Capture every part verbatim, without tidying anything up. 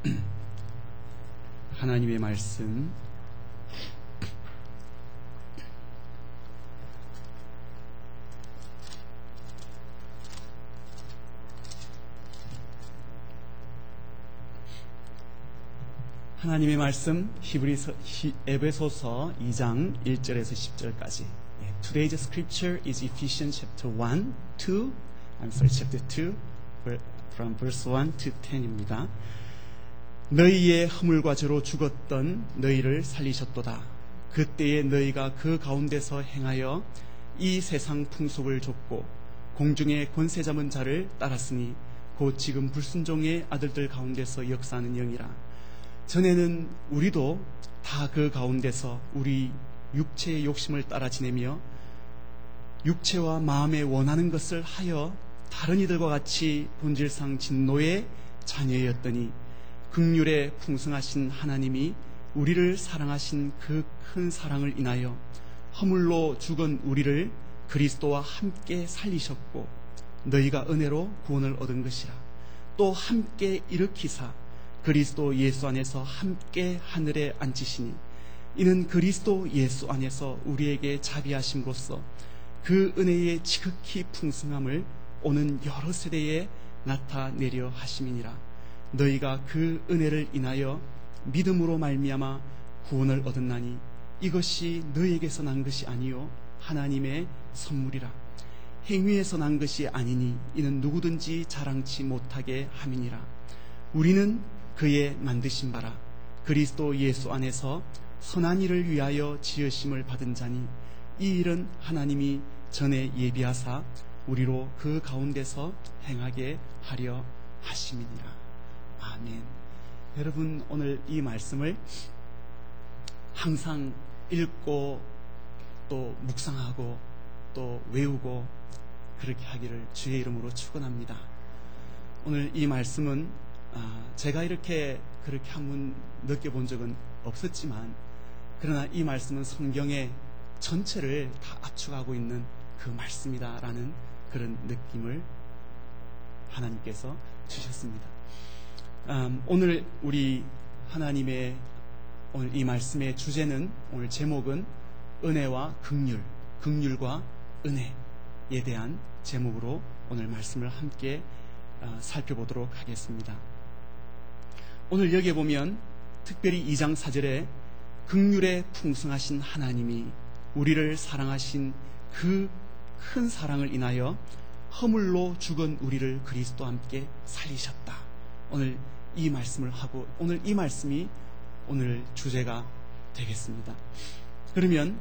하나님의 말씀 하나님의 말씀 히브리서 히, 에베소서 이 장 일 절에서 십 절까지. Today's scripture is Ephesians chapter one, two, I'm sorry, chapter two, from verse one to ten입니다. 너희의 허물과 죄로 죽었던 너희를 살리셨도다. 그때에 너희가 그 가운데서 행하여 이 세상 풍속을 좇고 공중의 권세 잡은 자를 따랐으니 곧 지금 불순종의 아들들 가운데서 역사하는 영이라. 전에는 우리도 다 그 가운데서 우리 육체의 욕심을 따라 지내며 육체와 마음에 원하는 것을 하여 다른 이들과 같이 본질상 진노의 자녀였더니 긍휼에 풍성하신 하나님이 우리를 사랑하신 그 큰 사랑을 인하여 허물로 죽은 우리를 그리스도와 함께 살리셨고 너희가 은혜로 구원을 얻은 것이라. 또 함께 일으키사 그리스도 예수 안에서 함께 하늘에 앉히시니 이는 그리스도 예수 안에서 우리에게 자비하심으로써 그 은혜의 지극히 풍성함을 오는 여러 세대에 나타내려 하심이니라. 너희가 그 은혜를 인하여 믿음으로 말미암아 구원을 얻었나니 이것이 너희에게서 난 것이 아니요 하나님의 선물이라. 행위에서 난 것이 아니니 이는 누구든지 자랑치 못하게 함이니라. 우리는 그의 만드신 바라 그리스도 예수 안에서 선한 일을 위하여 지으심을 받은 자니 이 일은 하나님이 전에 예비하사 우리로 그 가운데서 행하게 하려 하심이니라. 아멘. 여러분, 오늘 이 말씀을 항상 읽고 또 묵상하고 또 외우고 그렇게 하기를 주의 이름으로 축원합니다. 오늘 이 말씀은 아, 제가 이렇게 그렇게 한번 느껴본 적은 없었지만 그러나 이 말씀은 성경의 전체를 다 압축하고 있는 그 말씀이다라는 그런 느낌을 하나님께서 주셨습니다. 음, 오늘 우리 하나님의 오늘 이 말씀의 주제는, 오늘 제목은 은혜와 긍휼, 긍휼과 은혜에 대한 제목으로 오늘 말씀을 함께 어, 살펴보도록 하겠습니다. 오늘 여기에 보면 특별히 이 장 사 절에 긍휼에 풍성하신 하나님이 우리를 사랑하신 그 큰 사랑을 인하여 허물로 죽은 우리를 그리스도와 함께 살리셨다. 오늘 이 말씀을 하고 오늘 이 말씀이 오늘 주제가 되겠습니다. 그러면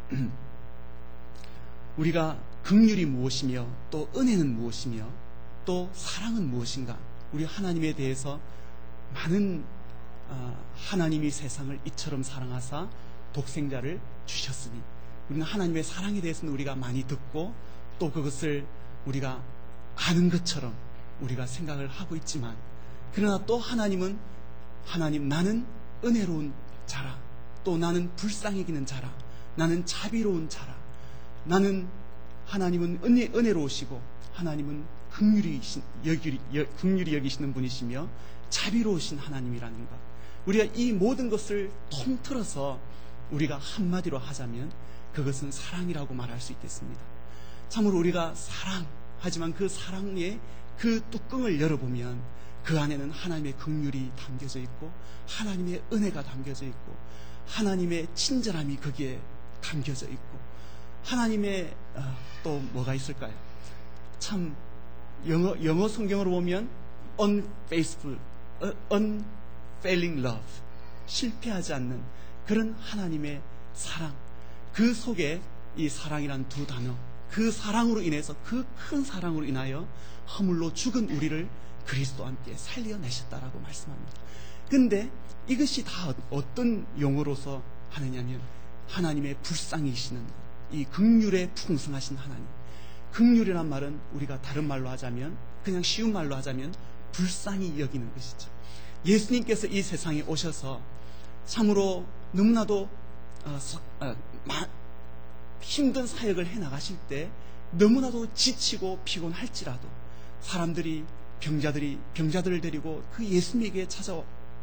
우리가 긍휼이 무엇이며 또 은혜는 무엇이며 또 사랑은 무엇인가? 우리 하나님에 대해서 많은 어, 하나님이 세상을 이처럼 사랑하사 독생자를 주셨으니 우리는 하나님의 사랑에 대해서는 우리가 많이 듣고 또 그것을 우리가 아는 것처럼 우리가 생각을 하고 있지만 그러나 또 하나님은 하나님 나는 은혜로운 자라, 또 나는 불쌍히 여기는 자라, 나는 자비로운 자라, 나는 하나님은 은혜, 은혜로우시고 하나님은 긍휼히 여기, 긍휼히 여기시는 분이시며 자비로우신 하나님이라는 것, 우리가 이 모든 것을 통틀어서 우리가 한마디로 하자면 그것은 사랑이라고 말할 수 있겠습니다. 참으로 우리가 사랑하지만 그 사랑의 그 뚜껑을 열어보면 그 안에는 하나님의 긍휼이 담겨져 있고 하나님의 은혜가 담겨져 있고 하나님의 친절함이 거기에 담겨져 있고 하나님의 어, 또 뭐가 있을까요? 참 영어, 영어 성경으로 보면 unfaithful, unfailing love, 실패하지 않는 그런 하나님의 사랑, 그 속에 이 사랑이란 두 단어, 그 사랑으로 인해서, 그 큰 사랑으로 인하여 허물로 죽은 우리를 그리스도와 함께 살려내셨다라고 말씀합니다. 근데 이것이 다 어떤 용어로서 하느냐면 하나님의 불쌍히시는 이 긍휼에 풍성하신 하나님. 긍휼이란 말은 우리가 다른 말로 하자면, 그냥 쉬운 말로 하자면 불쌍히 여기는 것이죠. 예수님께서 이 세상에 오셔서 참으로 너무나도 어, 어, 마, 힘든 사역을 해나가실 때 너무나도 지치고 피곤할지라도 사람들이 병자들이 병자들을 데리고 그 예수님에게 찾아와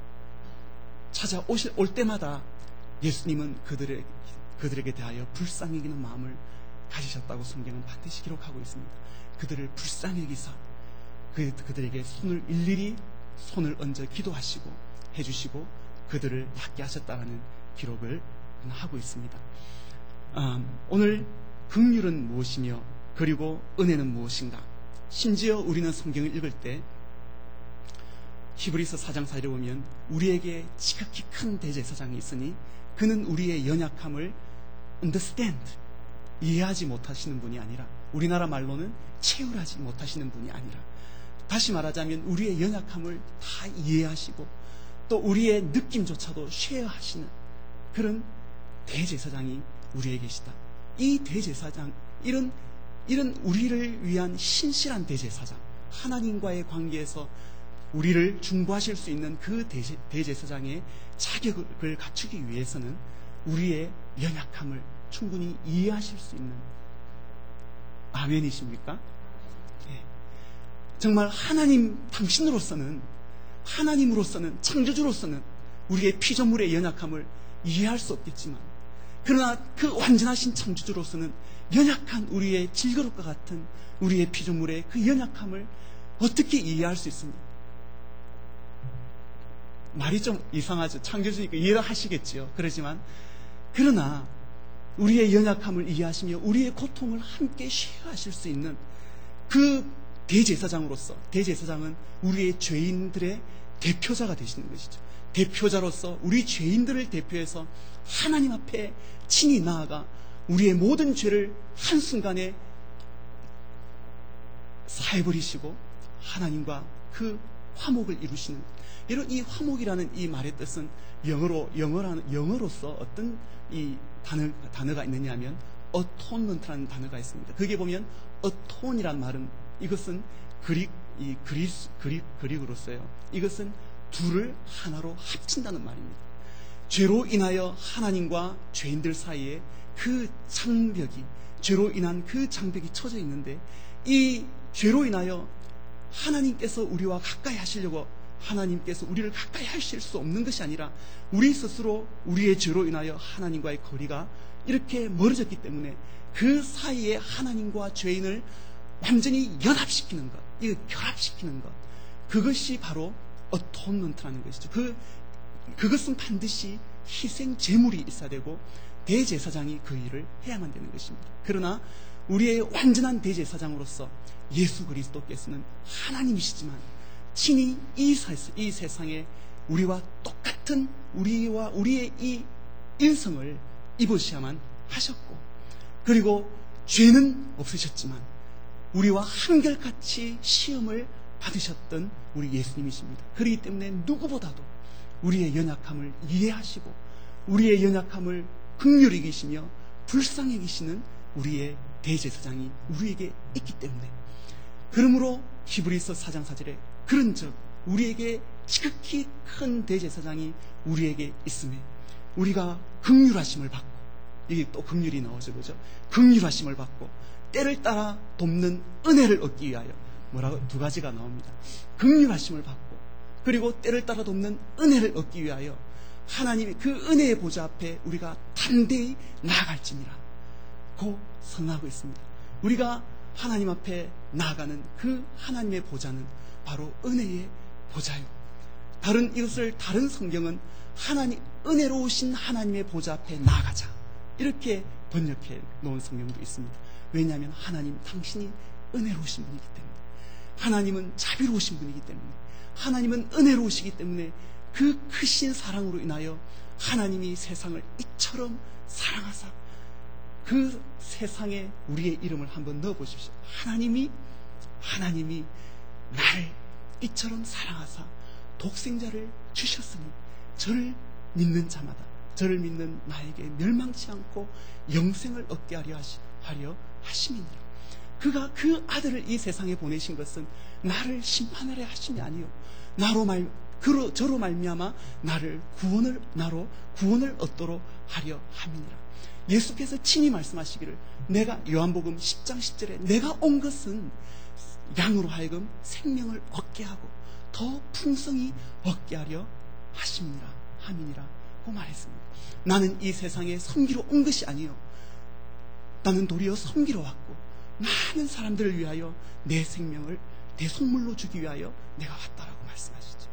찾아오실 올 때마다 예수님은 그들의, 그들에게 대하여 불쌍히 여기는 마음을 가지셨다고 성경은 반드시 기록하고 있습니다. 그들을 불쌍히 여기사 그, 그들에게 손을 일일이 손을 얹어 기도하시고 해주시고 그들을 낫게 하셨다는 기록을 하고 있습니다. 아, 오늘 긍휼은 무엇이며 그리고 은혜는 무엇인가? 심지어 우리는 성경을 읽을 때 히브리서 사 장 사 절에 보면 우리에게 지극히 큰 대제사장이 있으니 그는 우리의 연약함을 understand, 이해하지 못하시는 분이 아니라, 우리나라 말로는 체휼하지 못하시는 분이 아니라, 다시 말하자면 우리의 연약함을 다 이해하시고 또 우리의 느낌조차도 쉐어하시는 그런 대제사장이 우리에게 계시다. 이 대제사장, 이런 이런 우리를 위한 신실한 대제사장, 하나님과의 관계에서 우리를 중보하실 수 있는 그 대제, 대제사장의 자격을 갖추기 위해서는 우리의 연약함을 충분히 이해하실 수 있는, 아멘이십니까? 네. 정말 하나님 당신으로서는, 하나님으로서는, 창조주로서는 우리의 피조물의 연약함을 이해할 수 없겠지만, 그러나 그 완전하신 창조주로서는 연약한 우리의 질그릇과 같은 우리의 피조물의 그 연약함을 어떻게 이해할 수 있습니까? 말이 좀 이상하죠. 창조주니까 이해를 하시겠지요. 그러지만 그러나 우리의 연약함을 이해하시며 우리의 고통을 함께 쉐어하실 수 있는 그 대제사장으로서, 대제사장은 우리의 죄인들의 대표자가 되시는 것이죠. 대표자로서 우리 죄인들을 대표해서 하나님 앞에 친히 나아가 우리의 모든 죄를 한순간에 사해버리시고 하나님과 그 화목을 이루시는, 이런 이 화목이라는 이 말의 뜻은 영어로, 영어라는, 영어로서 어떤 이 단어, 단어가 있느냐 하면 atonement라는 단어가 있습니다. 거기에 보면 atone이라는 말은, 이것은 그릭, 이 그리스, 그릭, 그릭으로서요. 이것은 둘을 하나로 합친다는 말입니다. 죄로 인하여 하나님과 죄인들 사이에 그 장벽이, 죄로 인한 그 장벽이 쳐져 있는데, 이 죄로 인하여 하나님께서 우리와 가까이 하시려고 하나님께서 우리를 가까이 하실 수 없는 것이 아니라 우리 스스로 우리의 죄로 인하여 하나님과의 거리가 이렇게 멀어졌기 때문에 그 사이에 하나님과 죄인을 완전히 연합시키는 것, 이거 결합시키는 것, 그것이 바로 어톤먼트라는 것이죠. 그, 그것은 반드시 희생 제물이 있어야 되고 대제사장이 그 일을 해야만 되는 것입니다. 그러나 우리의 완전한 대제사장으로서 예수 그리스도께서는 하나님이시지만 친히 이, 이 세상에 우리와 똑같은 우리와 우리의 이 인성을 입으셔야만 하셨고, 그리고 죄는 없으셨지만 우리와 한결같이 시험을 받으셨던 우리 예수님이십니다. 그렇기 때문에 누구보다도 우리의 연약함을 이해하시고 우리의 연약함을 긍휼히 계시며 불쌍히 계시는 우리의 대제사장이 우리에게 있기 때문에, 그러므로 히브리서 사 장 사 절에 그런즉 우리에게 지극히 큰 대제사장이 우리에게 있음에 우리가 긍휼하심을 받고, 이게 또 긍휼이 나오죠, 그죠? 긍휼하심을 받고 때를 따라 돕는 은혜를 얻기 위하여, 뭐라고 두 가지가 나옵니다. 긍휼하심을 받고 그리고 때를 따라 돕는 은혜를 얻기 위하여 하나님의 그 은혜의 보좌 앞에 우리가 담대히 나아갈지니라 고 선하고 있습니다. 우리가 하나님 앞에 나아가는 그 하나님의 보좌는 바로 은혜의 보좌요. 다른 이것을 다른 성경은 하나님 은혜로우신 하나님의 보좌 앞에 나아가자 이렇게 번역해 놓은 성경도 있습니다. 왜냐하면 하나님 당신이 은혜로우신 분이기 때문에, 하나님은 자비로우신 분이기 때문에, 하나님은 은혜로우시기 때문에 그 크신 사랑으로 인하여 하나님이 세상을 이처럼 사랑하사 그 세상에 우리의 이름을 한번 넣어보십시오. 하나님이 하나님이 나를 이처럼 사랑하사 독생자를 주셨으니 저를 믿는 자마다, 저를 믿는 나에게 멸망치 않고 영생을 얻게 하려, 하시, 하려 하심이니라. 그가 그 아들을 이 세상에 보내신 것은 나를 심판하려 하심이 아니요 나로 말 그로 저로 말미암아 나를 구원을 나로 구원을 얻도록 하려 함이니라. 예수께서 친히 말씀하시기를, 내가 요한복음 십 장 십 절에 내가 온 것은 양으로 하여금 생명을 얻게 하고 더 풍성히 얻게 하려 하심이라 함이니라고 말했습니다. 나는 이 세상에 섬기러 온 것이 아니요, 나는 도리어 섬기러 왔고 많은 사람들을 위하여 내 생명을 내 속물로 주기 위하여 내가 왔다라고 말씀하시죠.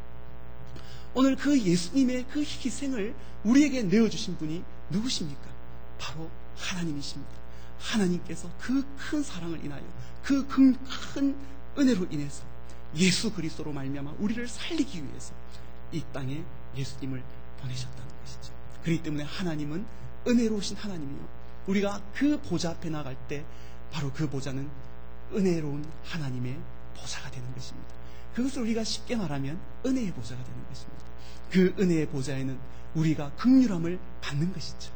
오늘 그 예수님의 그 희생을 우리에게 내어주신 분이 누구십니까? 바로 하나님이십니다. 하나님께서 그 큰 사랑을 인하여 그 큰 은혜로 인해서 예수 그리스도로 말미암아 우리를 살리기 위해서 이 땅에 예수님을 보내셨다는 것이죠. 그렇기 때문에 하나님은 은혜로우신 하나님이요, 우리가 그 보좌 앞에 나갈 때 바로 그 보좌는 은혜로운 하나님의 보좌가 되는 것입니다. 그것을 우리가 쉽게 말하면 은혜의 보좌가 되는 것입니다. 그 은혜의 보좌에는 우리가 긍휼함을 받는 것이죠.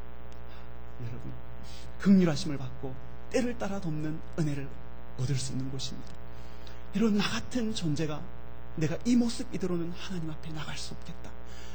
여러분, 긍휼하심을 받고 때를 따라 돕는 은혜를 얻을 수 있는 곳입니다. 여러분, 나 같은 존재가 내가 이 모습 이대로는 하나님 앞에 나갈 수 없겠다,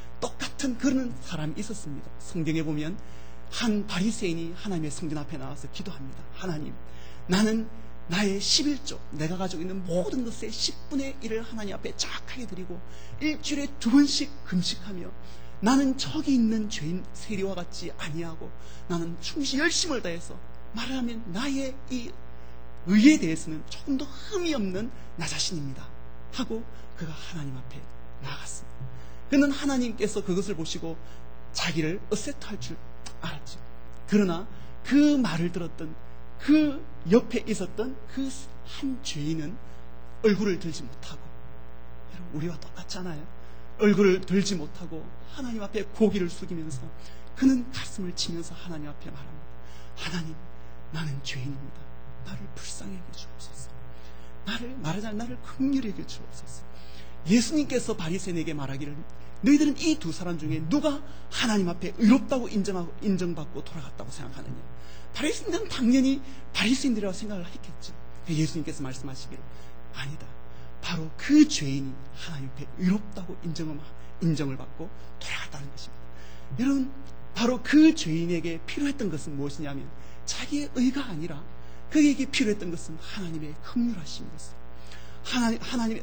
똑같은 그런 사람이 있었습니다. 성경에 보면 한 바리새인이 하나님의 성전 앞에 나와서 기도합니다. 하나님, 나는 나의 십일조, 내가 가지고 있는 모든 것의 십분의 일을 하나님 앞에 정확하게 드리고 일주일에 두 번씩 금식하며 나는 저기 있는 죄인 세리와 같지 아니하고 나는 충실히 열심을 다해서 말하면 나의 이 의에 대해서는 조금도 흠이 없는 나 자신입니다 하고 그가 하나님 앞에 나아갔습니다. 그는 하나님께서 그것을 보시고 자기를 어세트할 줄 알았죠. 그러나 그 말을 들었던 그 옆에 있었던 그 한 죄인은 얼굴을 들지 못하고, 여러분, 우리와 똑같잖아요. 얼굴을 들지 못하고 하나님 앞에 고개를 숙이면서 그는 가슴을 치면서 하나님 앞에 말합니다. 하나님, 나는 죄인입니다. 나를 불쌍히 여겨 주옵소서. 나를, 말하자면 나를 긍휼히 여겨 주옵소서. 예수님께서 바리새인에게 말하기를, 너희들은 이 두 사람 중에 누가 하나님 앞에 의롭다고 인정하고 인정받고 돌아갔다고 생각하느냐? 바리새인들은 당연히 바리새인들이라고 생각을 했겠죠. 예수님께서 말씀하시기를, 아니다, 바로 그 죄인이 하나님 앞에 의롭다고 인정을, 인정을 받고 돌아갔다는 것입니다. 여러분, 바로 그 죄인에게 필요했던 것은 무엇이냐면 자기의 의가 아니라 그에게 필요했던 것은 하나님의 긍휼하심이었어요. 하나님, 하나님의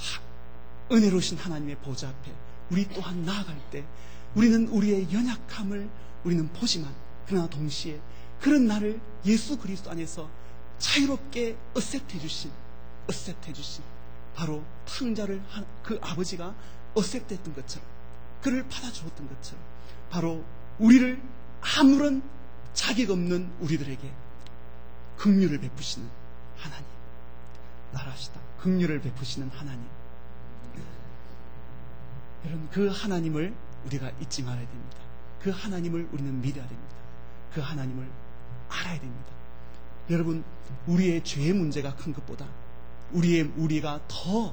하, 은혜로우신 하나님의 보좌 앞에 우리 또한 나아갈 때 우리는 우리의 연약함을 우리는 보지만, 그러나 동시에 그런 나를 예수 그리스도 안에서 자유롭게 어셉트해 주신, 어셉트해 주신 바로 탕자를 그 아버지가 어셉트했던 것처럼, 그를 받아주었던 것처럼 바로 우리를 아무런 자격 없는 우리들에게 긍휼을 베푸시는 하나님, 나라시다 긍휼을 베푸시는 하나님. 여러분, 그 하나님을 우리가 잊지 말아야 됩니다. 그 하나님을 우리는 믿어야 됩니다. 그 하나님을 알아야 됩니다. 여러분, 우리의 죄의 문제가 큰 것보다 우리의 우리가 더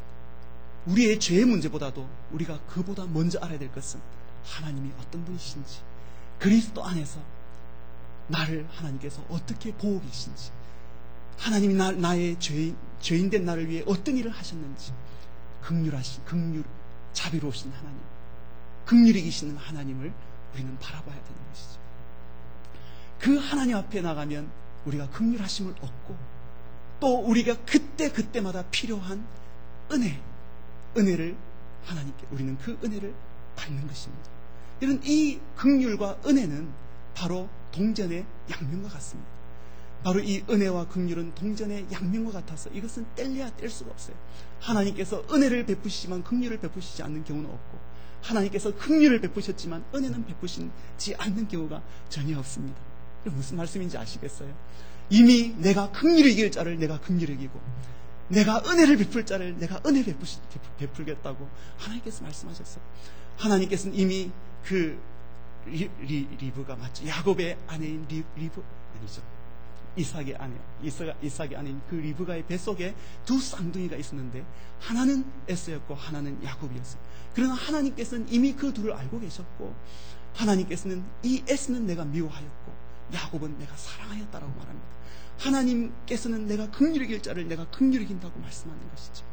우리의 죄의 문제보다도 우리가 그보다 먼저 알아야 될 것은 하나님이 어떤 분이신지, 그리스도 안에서 나를 하나님께서 어떻게 보고 계신지, 하나님이 나, 나의 죄인, 죄인된 나를 위해 어떤 일을 하셨는지, 긍휼하신, 긍휼, 자비로우신 하나님, 긍휼히 계시는 하나님을 우리는 바라봐야 되는 것이죠. 그 하나님 앞에 나가면 우리가 긍휼하심을 얻고, 또 우리가 그때 그때마다 필요한 은혜, 은혜를 하나님께 우리는 그 은혜를 받는 것입니다. 이런 이 긍휼과 은혜는 바로 동전의 양면과 같습니다. 바로 이 은혜와 긍휼은 동전의 양면과 같아서 이것은 뗄래야 뗄 수가 없어요. 하나님께서 은혜를 베푸시지만 긍휼을 베푸시지 않는 경우는 없고, 하나님께서 긍휼을 베푸셨지만 은혜는 베푸시지 않는 경우가 전혀 없습니다. 무슨 말씀인지 아시겠어요? 이미 내가 긍휼히 이길 자를 내가 긍휼히 이기고, 내가 은혜를 베풀 자를 내가 은혜 베푸시, 베풀겠다고 하나님께서 말씀하셨어요. 하나님께서는 이미 그 리, 리, 리브가 맞죠? 야곱의 아내인 리, 리브 아니죠? 이삭의 아내, 이삭, 이삭의 아내인 그 리브가의 뱃속에 두 쌍둥이가 있었는데 하나는 에서였고 하나는 야곱이었어요. 그러나 하나님께서는 이미 그 둘을 알고 계셨고, 하나님께서는 이 에서는 내가 미워하였고 야곱은 내가 사랑하였다라고 말합니다. 하나님께서는 내가 긍휼히 이길 자를 내가 긍휼히 이긴다고 말씀하는 것이죠.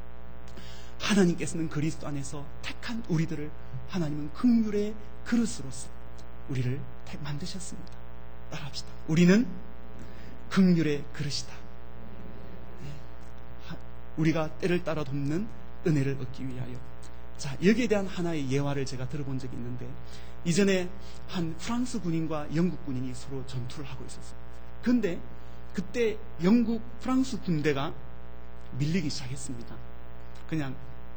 하나님께서는 그리스도 안에서 택한 우리들을 하나님은 긍휼의 그릇으로서 우리를 만드셨습니다. 따라합시다. 우리는 긍휼의 그릇이다. 우리가 때를 따라 돕는 은혜를 얻기 위하여 자, 여기에 대한 하나의 예화를 제가 들어본 적이 있는데, 이전에 한 프랑스 군인과 영국 군인이 서로 전투를 하고 있었어요. 그런데 그때 영국, 프랑스 군대가 밀리기 시작했습니다. 그냥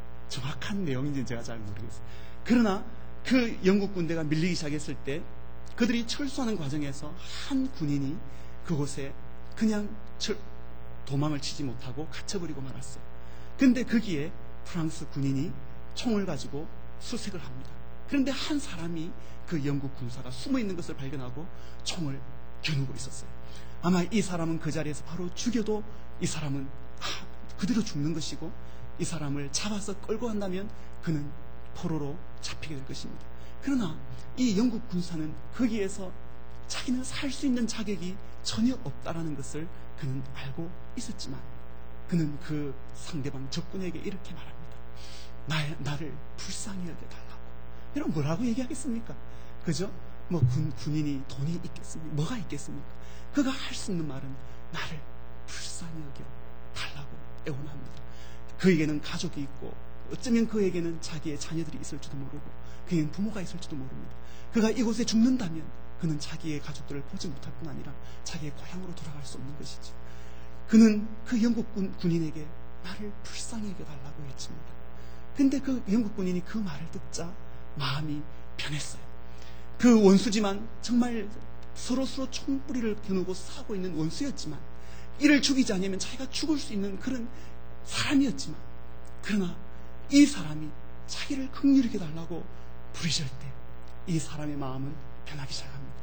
정확한 내용인지는 제가 잘 모르겠어요. 그러나 그 영국 군대가 밀리기 시작했을 때 그들이 철수하는 과정에서 한 군인이 그곳에 그냥 철, 도망을 치지 못하고 갇혀버리고 말았어요. 그런데 거기에 프랑스 군인이 총을 가지고 수색을 합니다. 그런데 한 사람이 그 영국 군사가 숨어있는 것을 발견하고 총을 겨누고 있었어요. 아마 이 사람은 그 자리에서 바로 죽여도 이 사람은 그대로 죽는 것이고, 이 사람을 잡아서 끌고 간다면 그는 포로로 잡히게 될 것입니다. 그러나 이 영국 군사는 거기에서 자기는 살 수 있는 자격이 전혀 없다라는 것을 그는 알고 있었지만, 그는 그 상대방 적군에게 이렇게 말합니다. 나, 나를 불쌍히 여겨달라고. 이런 뭐라고 얘기하겠습니까? 그죠? 뭐 군, 군인이 돈이 있겠습니까? 뭐가 있겠습니까? 그가 할 수 있는 말은 나를 불쌍히 여겨달라고 애원합니다. 그에게는 가족이 있고, 어쩌면 그에게는 자기의 자녀들이 있을지도 모르고, 그에게는 부모가 있을지도 모릅니다. 그가 이곳에 죽는다면 그는 자기의 가족들을 보지 못할 뿐 아니라 자기의 고향으로 돌아갈 수 없는 것이죠. 그는 그 영국 군, 군인에게 나를 불쌍히 여겨달라고 외칩니다. 근데 그 영국 군인이 그 말을 듣자 마음이 변했어요. 그 원수지만, 정말 서로서로 총뿌리를 겨누고 싸우고 있는 원수였지만, 이를 죽이지 않으면 자기가 죽을 수 있는 그런 사람이었지만, 그러나 이 사람이 자기를 긍휼히 여겨달라고 부르실 때 이 사람의 마음은 변하기 시작합니다.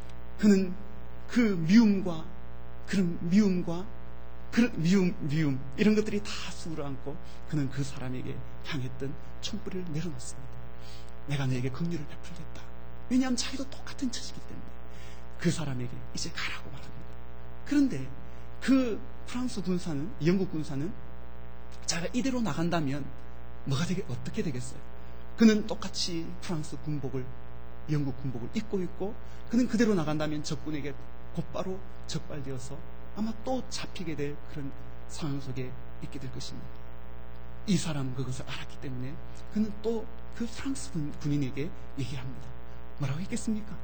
그는 그 미움과 그런 미움과 그런 미움, 미움 이런 것들이 다 수를 안고 그는 그 사람에게 향했던 총뿌리를 내려놓습니다. 내가 너에게 긍휼을 베풀겠다. 왜냐하면 자기도 똑같은 처지이기 때문에 그 사람에게 이제 가라고 말합니다. 그런데 그 프랑스 군사는, 영국 군사는 자기가 이대로 나간다면 뭐가 되게 어떻게 되겠어요? 그는 똑같이 프랑스 군복을, 영국 군복을 입고 있고, 그는 그대로 나간다면 적군에게 곧바로 적발되어서 아마 또 잡히게 될 그런 상황 속에 있게 될 것입니다. 이 사람은 그것을 알았기 때문에 그는 또 그 프랑스 군인에게 얘기합니다. 뭐라고 했겠습니까?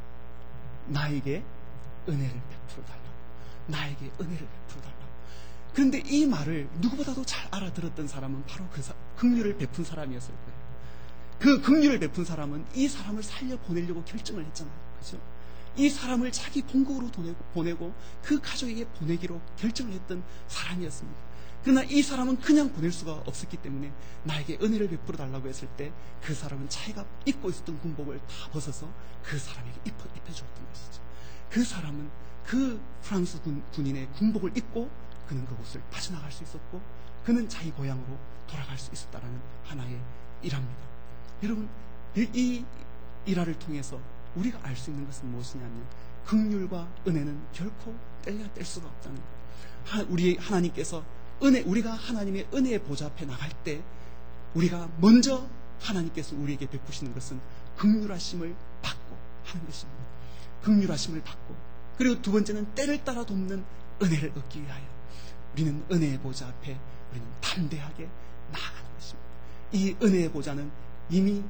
나에게 은혜를 베풀어 달라고. 나에게 은혜를 베풀어 달라고. 그런데 이 말을 누구보다도 잘 알아들었던 사람은 바로 그 사, 긍휼을 베푼 사람이었을 거예요. 그 긍휼을 베푼 사람은 이 사람을 살려보내려고 결정을 했잖아요. 그죠? 이 사람을 자기 본국으로 보내고, 보내고 그 가족에게 보내기로 결정을 했던 사람이었습니다. 그러나 이 사람은 그냥 보낼 수가 없었기 때문에 나에게 은혜를 베풀어 달라고 했을 때 그 사람은 자기가 입고 있었던 군복을 다 벗어서 그 사람에게 입혀, 입혀주었던 것이죠. 그 사람은 그 프랑스 군, 군인의 군복을 입고 그는 그곳을 빠져나갈 수 있었고, 그는 자기 고향으로 돌아갈 수 있었다라는 하나의 일화입니다. 여러분, 이 일화를 통해서 우리가 알 수 있는 것은 무엇이냐면, 긍휼과 은혜는 결코 뗄래야 뗄 수가 없다는 거예요. 우리 하나님께서 은혜, 우리가 하나님의 은혜의 보좌 앞에 나갈 때 우리가 먼저 하나님께서 우리에게 베푸시는 것은 긍휼하심을 받고 하는 것입니다. 긍휼하심을 받고, 그리고 두 번째는 때를 따라 돕는 은혜를 얻기 위하여 우리는 은혜의 보좌 앞에 우리는 담대하게 나아가는 것입니다. 이 은혜의 보좌는 이미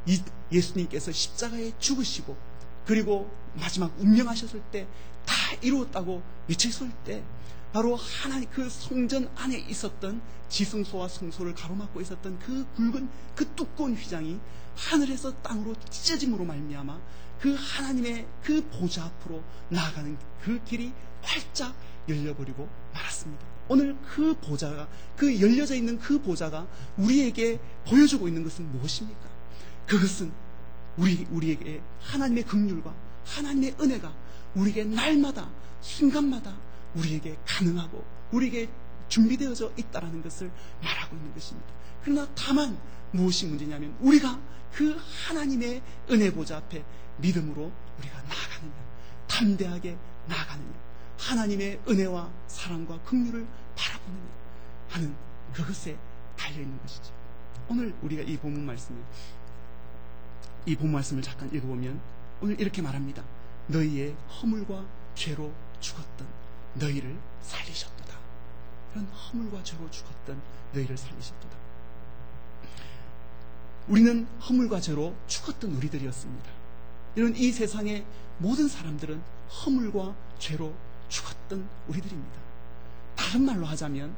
예수님께서 십자가에 죽으시고 그리고 마지막 운명하셨을 때 다 이루었다고 외쳤을 때 바로 하나님 그 성전 안에 있었던 지성소와 성소를 가로막고 있었던 그 굵은 그 두꺼운 휘장이 하늘에서 땅으로 찢어짐으로 말미암아 그 하나님의 그 보좌 앞으로 나아가는 그 길이 활짝 열려버리고 말았습니다. 오늘 그 보좌가, 그 열려져 있는 그 보좌가 우리에게 보여주고 있는 것은 무엇입니까? 그것은 우리, 우리에게 하나님의 긍휼과 하나님의 은혜가 우리에게 날마다 순간마다 우리에게 가능하고 우리에게 준비되어져 있다는 것을 말하고 있는 것입니다. 그러나 다만 무엇이 문제냐면 우리가 그 하나님의 은혜 보좌 앞에 믿음으로 우리가 나아가느냐, 담대하게 나아가느냐, 하나님의 은혜와 사랑과 긍휼을 바라보느냐 하는 그것에 달려있는 것이죠. 오늘 우리가 이 본문 말씀을 이 본문 말씀을 잠깐 읽어보면 오늘 이렇게 말합니다. 너희의 허물과 죄로 죽었던 너희를 살리셨도다. 그런 허물과 죄로 죽었던 너희를 살리셨도다. 우리는 허물과 죄로 죽었던 우리들이었습니다. 이런 이 세상의 모든 사람들은 허물과 죄로 죽었던 우리들입니다. 다른 말로 하자면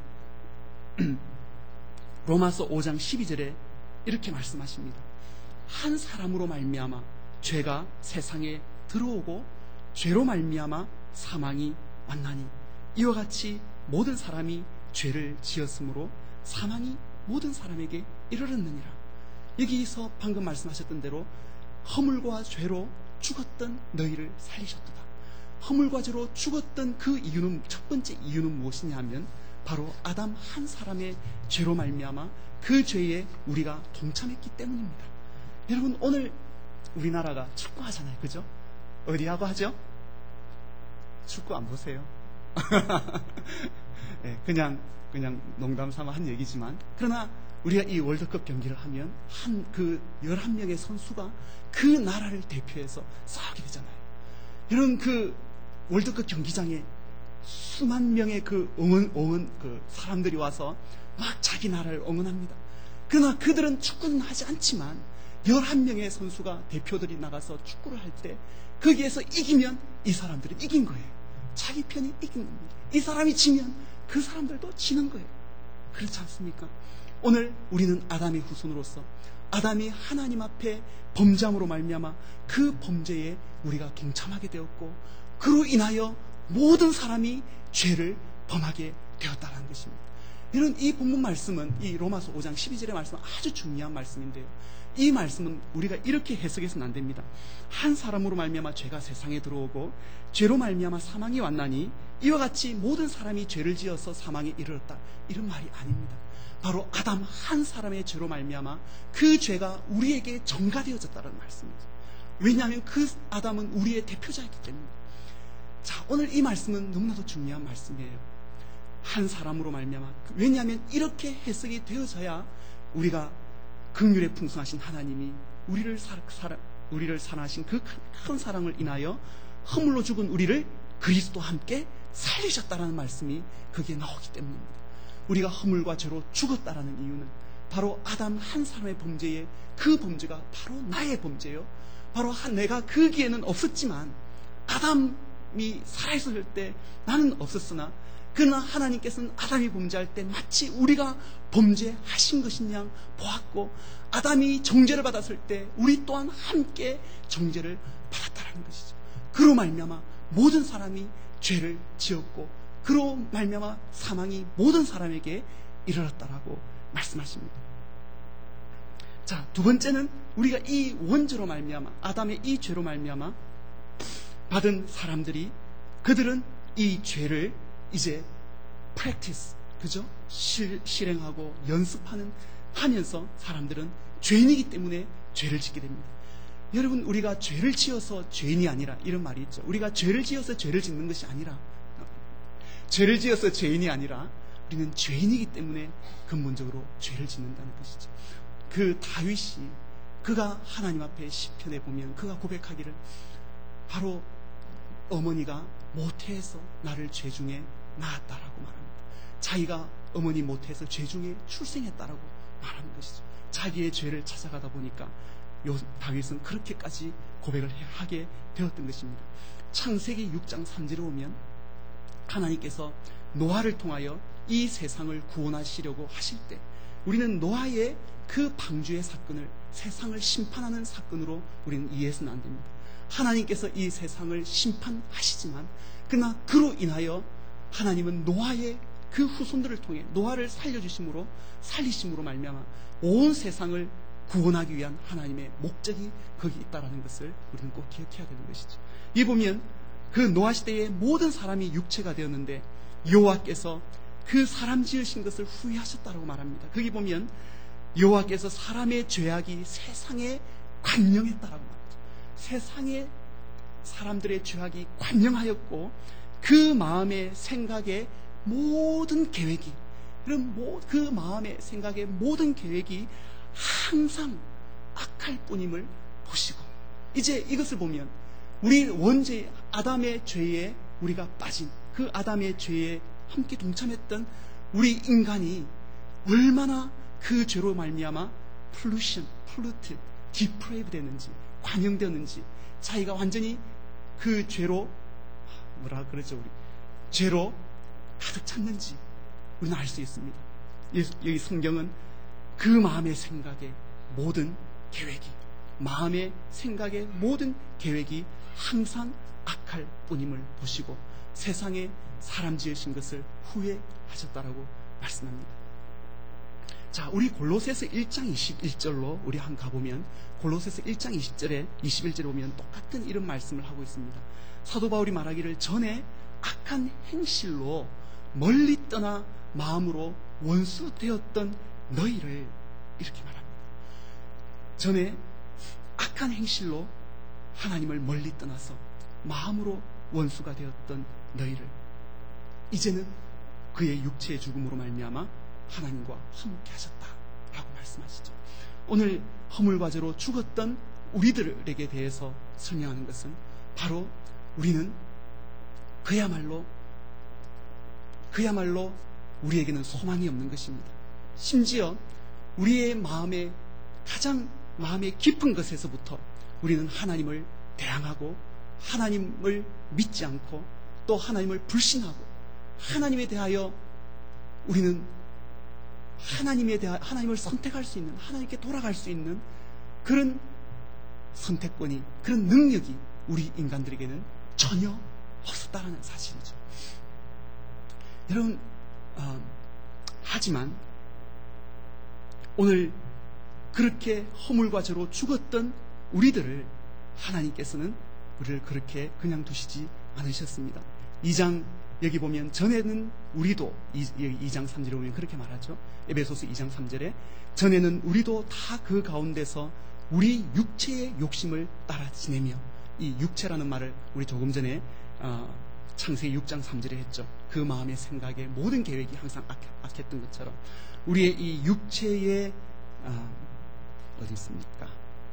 로마서 오 장 십이 절에 이렇게 말씀하십니다. 한 사람으로 말미암아 죄가 세상에 들어오고 죄로 말미암아 사망이 왔나니 이와 같이 모든 사람이 죄를 지었으므로 사망이 모든 사람에게 이르렀느니라. 여기서 방금 말씀하셨던 대로 허물과 죄로 죽었던 너희를 살리셨도다. 허물과 죄로 죽었던 그 이유는, 첫 번째 이유는 무엇이냐 하면 바로 아담 한 사람의 죄로 말미암아 그 죄에 우리가 동참했기 때문입니다. 여러분, 오늘 우리나라가 축구하잖아요, 그죠? 어디하고 하죠? 축구 안 보세요? 네, 그냥 그냥 농담 삼아 한 얘기지만, 그러나 우리가 이 월드컵 경기를 하면 한 그 열한 명의 선수가 그 나라를 대표해서 싸우게 되잖아요. 이런 그 월드컵 경기장에 수만 명의 그 응원, 응원, 그 사람들이 와서 막 자기 나라를 응원합니다. 그러나 그들은 축구는 하지 않지만 열한 명의 선수가, 대표들이 나가서 축구를 할 때 거기에서 이기면 이 사람들은 이긴 거예요. 자기 편이 이긴 겁니다. 이 사람이 지면 그 사람들도 지는 거예요. 그렇지 않습니까? 오늘 우리는 아담의 후손으로서 아담이 하나님 앞에 범죄함으로 말미암아 그 범죄에 우리가 동참하게 되었고, 그로 인하여 모든 사람이 죄를 범하게 되었다는 것입니다. 이런 이 본문 말씀은, 이 로마서 오 장 십이 절의 말씀은 아주 중요한 말씀인데요, 이 말씀은 우리가 이렇게 해석해서는 안 됩니다. 한 사람으로 말미암아 죄가 세상에 들어오고 죄로 말미암아 사망이 왔나니 이와 같이 모든 사람이 죄를 지어서 사망에 이르렀다, 이런 말이 아닙니다. 바로 아담 한 사람의 죄로 말미암아 그 죄가 우리에게 전가되어졌다는 말씀입니다. 왜냐하면 그 아담은 우리의 대표자이기 때문입니다. 자, 오늘 이 말씀은 너무나도 중요한 말씀이에요. 한 사람으로 말미암아, 왜냐하면 이렇게 해석이 되어져야 우리가 긍휼에 풍성하신 하나님이 우리를 사, 사, 우리를 사랑하신 그 큰 사랑을 인하여 허물로 죽은 우리를 그리스도와 함께 살리셨다라는 말씀이 거기에 나오기 때문입니다. 우리가 허물과 죄로 죽었다라는 이유는 바로 아담 한 사람의 범죄에, 그 범죄가 바로 나의 범죄요, 바로 내가 거기에는 없었지만 아담이 살아있을 때 나는 없었으나, 그러나 하나님께서는 아담이 범죄할 때 마치 우리가 범죄하신 것인 양 보았고, 아담이 정죄를 받았을 때 우리 또한 함께 정죄를 받았다는 것이죠. 그로 말미암아 모든 사람이 죄를 지었고, 그로 말미암아 사망이 모든 사람에게 이르렀다라고 말씀하십니다. 자, 두 번째는 우리가 이 원죄로 말미암아, 아담의 이 죄로 말미암아 받은 사람들이, 그들은 이 죄를 이제 practice, 그죠? 실, 실행하고 연습하는 하면서 사람들은 죄인이기 때문에 죄를 짓게 됩니다. 여러분, 우리가 죄를 지어서 죄인이 아니라, 이런 말이 있죠. 우리가 죄를 지어서 죄를 짓는 것이 아니라, 죄를 지어서 죄인이 아니라 우리는 죄인이기 때문에 근본적으로 죄를 짓는다는 것이죠. 그 다윗이, 그가 하나님 앞에 시편에 보면 그가 고백하기를, 바로 어머니가 모태에서 나를 죄 중에 낳았다라고 말합니다. 자기가 어머니 모태에서 죄 중에 출생했다라고 말하는 것이죠. 자기의 죄를 찾아가다 보니까 요 다윗은 그렇게까지 고백을 하게 되었던 것입니다. 창세기 육 장 삼 절에 오면 하나님께서 노아를 통하여 이 세상을 구원하시려고 하실 때, 우리는 노아의 그 방주의 사건을 세상을 심판하는 사건으로 우리는 이해해서는 안 됩니다. 하나님께서 이 세상을 심판하시지만, 그러나 그로 인하여 하나님은 노아의 그 후손들을 통해 노아를 살려주심으로, 살리심으로 말미암아 온 세상을 구원하기 위한 하나님의 목적이 거기 있다는 것을 우리는 꼭 기억해야 되는 것이죠. 이 보면 그 노아 시대에 모든 사람이 육체가 되었는데 여호와께서 그 사람 지으신 것을 후회하셨다고 말합니다. 거기 보면 여호와께서 사람의 죄악이 세상에 관영했다라고 말하죠. 세상에 사람들의 죄악이 관영하였고, 그 마음의 생각의 모든 계획이, 그 마음의 생각의 모든 계획이 항상 악할 뿐임을 보시고, 이제 이것을 보면 우리 원죄 아담의 죄에 우리가 빠진, 그 아담의 죄에 함께 동참했던 우리 인간이 얼마나 그 죄로 말미암아 pollution, polluted, depraved 됐는지, 관영되었는지, 자기가 완전히 그 죄로, 뭐라 그러죠, 우리 죄로 가득 찼는지 우리는 알 수 있습니다. 여기 성경은 그 마음의 생각의 모든 계획이, 마음의 생각의 모든 계획이 항상 악할 뿐임을 보시고 세상에 사람 지으신 것을 후회하셨다라고 말씀합니다. 자, 우리 골로새서 일 장 이십일 절로 우리 한 가보면, 골로새서 일 장 이십 절에 이십일 절에 보면 똑같은 이런 말씀을 하고 있습니다. 사도 바울이 말하기를 전에 악한 행실로 멀리 떠나 마음으로 원수되었던 너희를, 이렇게 말합니다. 전에 악한 행실로 하나님을 멀리 떠나서 마음으로 원수가 되었던 너희를 이제는 그의 육체의 죽음으로 말미암아 하나님과 화목케 하셨다라고 말씀하시죠. 오늘 허물과 죄로 죽었던 우리들에게 대해서 설명하는 것은 바로 우리는 그야말로 그야말로 우리에게는 소망이 없는 것입니다. 심지어 우리의 마음의 가장 마음의 깊은 것에서부터 우리는 하나님을 대항하고 하나님을 믿지 않고 또 하나님을 불신하고 하나님에 대하여 우리는 하나님에 대하 하나님을 선택할 수 있는, 하나님께 돌아갈 수 있는 그런 선택권이, 그런 능력이 우리 인간들에게는 전혀 없었다라는 사실이죠. 여러분, 어, 하지만 오늘 그렇게 허물과 죄로 죽었던 우리들을 하나님께서는 우리를 그렇게 그냥 두시지 않으셨습니다. 이 장 여기 보면 전에는 우리도, 이 장 삼 절에 보면 그렇게 말하죠. 에베소서 이 장 삼 절에 전에는 우리도 다 그 가운데서 우리 육체의 욕심을 따라 지내며, 이 육체라는 말을 우리 조금 전에 어, 창세기 육 장 삼 절에 했죠. 그 마음의 생각에 모든 계획이 항상 악, 악했던 것처럼 우리의 이 육체의 어, 어디 있습니까?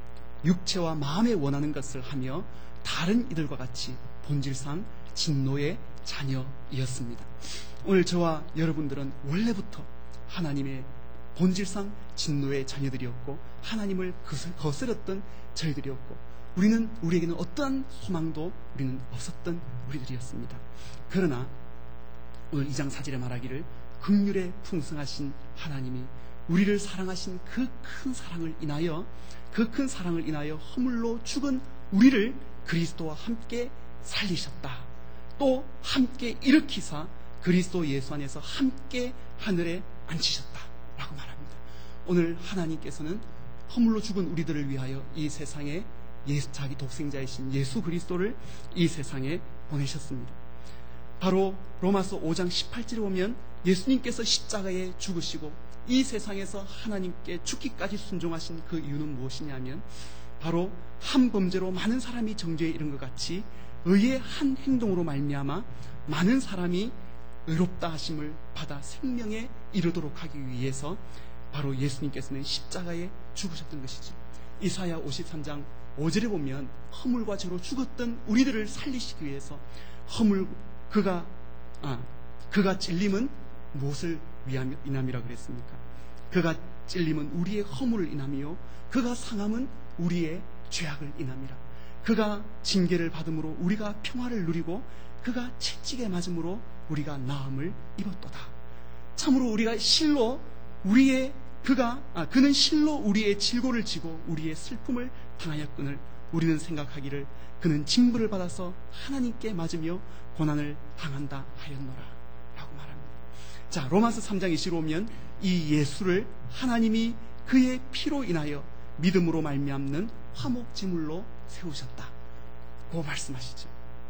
육체와 마음에 원하는 것을 하며 다른 이들과 같이 본질상 진노의 자녀이었습니다. 오늘 저와 여러분들은 원래부터 하나님의 본질상 진노의 자녀들이었고 하나님을 거스렸던 저희들이었고 우리는 우리에게는 어떠한 소망도 우리는 없었던 우리들이었습니다. 그러나 오늘 이 장 사 절에 말하기를 긍휼에 풍성하신 하나님이 우리를 사랑하신 그 큰 사랑을 인하여 그 큰 사랑을 인하여 허물로 죽은 우리를 그리스도와 함께 살리셨다. 또 함께 일으키사 그리스도 예수 안에서 함께 하늘에 앉히셨다 라고 말합니다. 오늘 하나님께서는 허물로 죽은 우리들을 위하여 이 세상에 예수, 자기 독생자이신 예수 그리스도를 이 세상에 보내셨습니다. 바로 로마서 오 장 십팔 절에 보면 예수님께서 십자가에 죽으시고 이 세상에서 하나님께 죽기까지 순종하신 그 이유는 무엇이냐면 바로 한 범죄로 많은 사람이 정죄에 이른 것 같이 의의 한 행동으로 말미암아 많은 사람이 의롭다 하심을 받아 생명에 이르도록 하기 위해서 바로 예수님께서는 십자가에 죽으셨던 것이죠. 이사야 오십삼 장 오 절에 보면 허물과 죄로 죽었던 우리들을 살리시기 위해서 허물 그가 아 그가 찔림은 무엇을 위함 인함이라 그랬습니까? 그가 찔림은 우리의 허물을 인함이요 그가 상함은 우리의 죄악을 인함이라. 그가 징계를 받음으로 우리가 평화를 누리고 그가 채찍에 맞음으로 우리가 나음을 입었도다. 참으로 우리가 실로 우리의 그가 아, 그는 실로 우리의 질고를 지고 우리의 슬픔을 당하였거늘 우리는 생각하기를 그는 징벌을 받아서 하나님께 맞으며 고난을 당한다 하였노라 라고 말합니다. 자, 로마서 삼 장 이십으로 오면 이 예수를 하나님이 그의 피로 인하여 믿음으로 말미암는 화목제물로 세우셨다 고 말씀하시죠.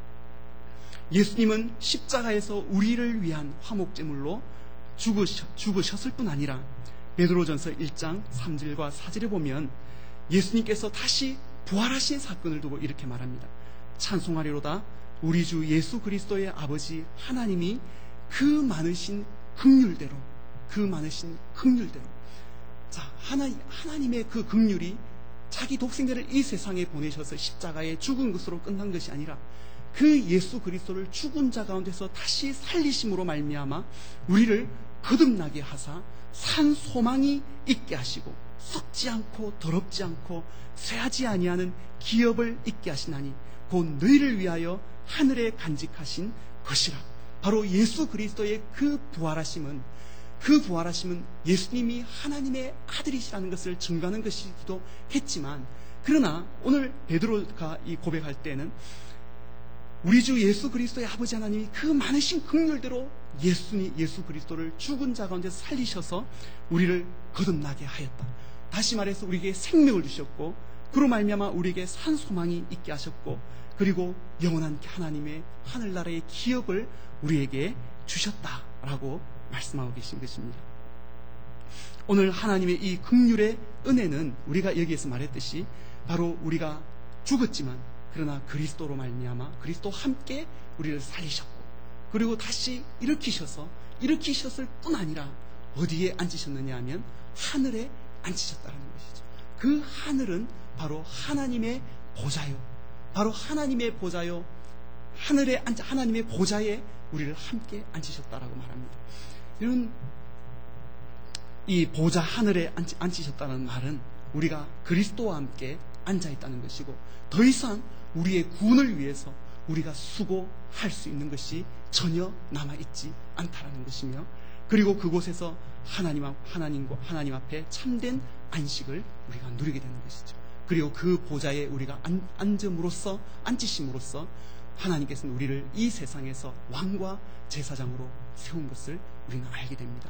예수님은 십자가에서 우리를 위한 화목제물로 죽으셨, 죽으셨을 뿐 아니라 베드로전서 일 장 삼 절과 사 절에 보면 예수님께서 다시 부활하신 사건을 두고 이렇게 말합니다. 찬송하리로다 우리 주 예수 그리스도의 아버지 하나님이 그 많으신 긍휼대로 그 많으신 긍휼대로 자 하나, 하나님의 그 긍휼이 자기 독생자를 이 세상에 보내셔서 십자가에 죽은 것으로 끝난 것이 아니라 그 예수 그리스도를 죽은 자 가운데서 다시 살리심으로 말미암아 우리를 거듭나게 하사 산 소망이 있게 하시고 썩지 않고 더럽지 않고 쇠하지 아니하는 기업을 있게 하시나니 곧 너희를 위하여 하늘에 간직하신 것이라. 바로 예수 그리스도의 그 부활하심은 그 부활하심은 예수님이 하나님의 아들이시라는 것을 증거하는 것이기도 했지만, 그러나 오늘 베드로가 이 고백할 때는 우리 주 예수 그리스도의 아버지 하나님이 그 많으신 긍휼대로 예수님 예수 그리스도를 죽은 자 가운데 살리셔서 우리를 거듭나게 하였다. 다시 말해서 우리에게 생명을 주셨고, 그로 말미암아 우리에게 산 소망이 있게 하셨고, 그리고 영원한 하나님의 하늘나라의 기업을 우리에게 주셨다라고 말씀하고 계신 것입니다. 오늘 하나님의 이 긍휼의 은혜는 우리가 여기에서 말했듯이 바로 우리가 죽었지만 그러나 그리스도로 말미암아 그리스도와 함께 우리를 살리셨고, 그리고 다시 일으키셔서 일으키셨을 뿐 아니라 어디에 앉으셨느냐 하면 하늘에 앉으셨다는 것이죠. 그 하늘은 바로 하나님의 보좌요, 바로 하나님의 보좌요, 하늘에 앉아 하나님의 보좌에 우리를 함께 앉으셨다라고 말합니다. 이런 이 보좌 하늘에 앉으셨다는 말은 우리가 그리스도와 함께 앉아 있다는 것이고, 더 이상 우리의 구원을 위해서 우리가 수고할 수 있는 것이 전혀 남아있지 않다라는 것이며, 그리고 그곳에서 하나님, 하나님과 하나님 앞에 참된 안식을 우리가 누리게 되는 것이죠. 그리고 그 보좌에 우리가 앉음으로써, 앉으심으로써 하나님께서는 우리를 이 세상에서 왕과 제사장으로 세운 것을 우리는 알게 됩니다.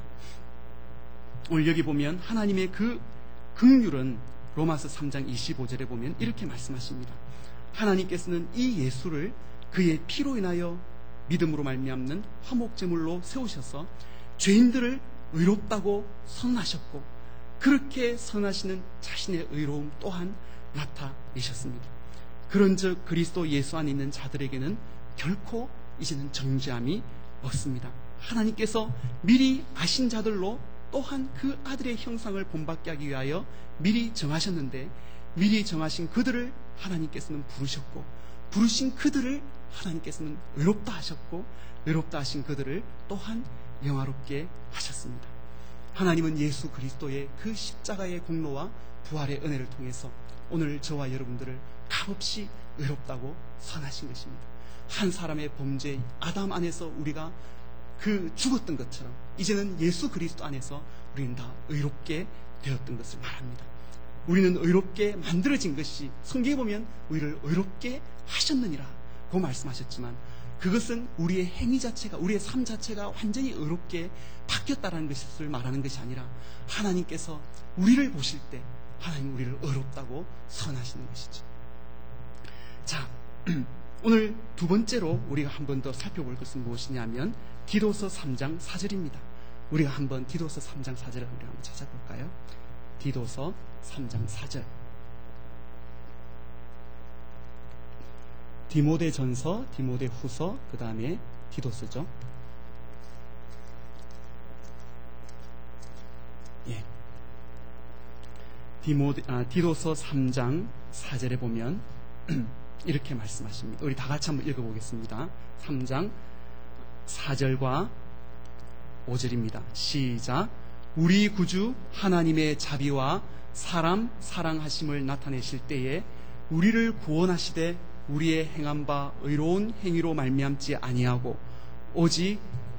오늘 여기 보면 하나님의 그 긍휼은 로마서 삼 장 이십오 절에 보면 이렇게 말씀하십니다. 하나님께서는 이 예수를 그의 피로 인하여 믿음으로 말미암는 화목제물로 세우셔서 죄인들을 의롭다고 선언하셨고, 그렇게 선하시는 자신의 의로움 또한 나타내셨습니다. 그런즉 그리스도 예수 안에 있는 자들에게는 결코 이제는 정죄함이 없습니다. 하나님께서 미리 아신 자들로 또한 그 아들의 형상을 본받게 하기 위하여 미리 정하셨는데, 미리 정하신 그들을 하나님께서는 부르셨고, 부르신 그들을 하나님께서는 의롭다 하셨고, 의롭다 하신 그들을 또한 영화롭게 하셨습니다. 하나님은 예수 그리스도의 그 십자가의 공로와 부활의 은혜를 통해서 오늘 저와 여러분들을 값없이 의롭다고 선하신 것입니다. 한 사람의 범죄 아담 안에서 우리가 그 죽었던 것처럼 이제는 예수 그리스도 안에서 우리는 다 의롭게 되었던 것을 말합니다. 우리는 의롭게 만들어진 것이, 성경에 보면 우리를 의롭게 하셨느니라 고 말씀하셨지만, 그것은 우리의 행위 자체가, 우리의 삶 자체가 완전히 의롭게 바뀌었다라는 것을 말하는 것이 아니라, 하나님께서 우리를 보실 때 하나님 우리를 의롭다고 선하시는 것이죠. 자, 오늘 두 번째로 우리가 한 번 더 살펴볼 것은 무엇이냐면 디도서 삼 장 사 절입니다. 우리가 한번 디도서 삼 장 사 절을 우리가 한번 찾아볼까요? 디도서 삼 장 사 절. 디모데 전서, 디모데 후서, 그 다음에 디도서죠. 예. 디모데, 아, 디도서 삼 장 사 절에 보면 이렇게 말씀하십니다. 우리 다 같이 한번 읽어보겠습니다. 삼 장 사 절과 오 절입니다. 시작. 우리 구주 하나님의 자비와 사람 사랑하심을 나타내실 때에 우리를 구원하시되 우리의 행한 바 의로운 행위로 말미암지 아니하고 오직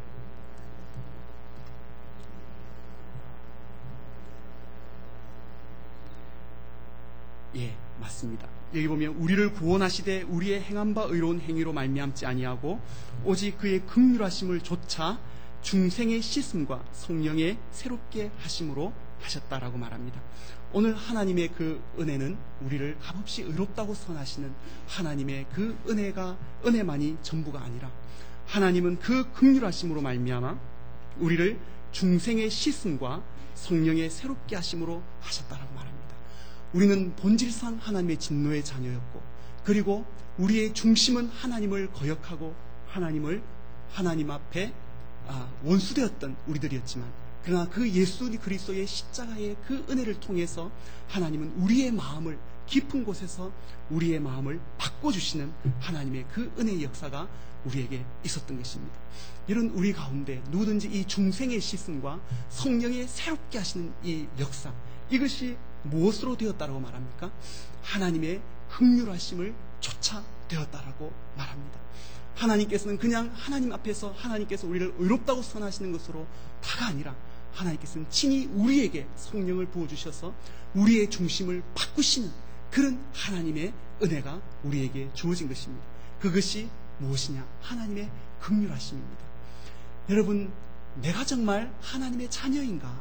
예, 맞습니다. 여기 보면 우리를 구원하시되 우리의 행한 바 의로운 행위로 말미암지 아니하고 오직 그의 긍휼하심을 조차 중생의 씻음과 성령의 새롭게 하심으로 하셨다라고 말합니다. 오늘 하나님의 그 은혜는 우리를 값없이 의롭다고 선하시는 하나님의 그 은혜가 은혜만이 전부가 아니라, 하나님은 그 긍휼하심으로 말미암아 우리를 중생의 씻음과 성령의 새롭게 하심으로 하셨다라고 말합니다. 우리는 본질상 하나님의 진노의 자녀였고, 그리고 우리의 중심은 하나님을 거역하고 하나님을 하나님 앞에 아, 원수되었던 우리들이었지만, 그러나 그 예수 그리스도의 십자가의 그 은혜를 통해서 하나님은 우리의 마음을 깊은 곳에서 우리의 마음을 바꿔주시는 하나님의 그 은혜의 역사가 우리에게 있었던 것입니다. 이런 우리 가운데 누구든지 이 중생의 씻음과 성령의 새롭게 하시는 이 역사, 이것이 무엇으로 되었다라고 말합니까? 하나님의 긍휼하심을 쫓아 되었다라고 말합니다. 하나님께서는 그냥 하나님 앞에서 하나님께서 우리를 의롭다고 선하시는 것으로 다가 아니라 하나님께서는 친히 우리에게 성령을 부어주셔서 우리의 중심을 바꾸시는 그런 하나님의 은혜가 우리에게 주어진 것입니다. 그것이 무엇이냐? 하나님의 긍휼하심입니다. 여러분, 내가 정말 하나님의 자녀인가?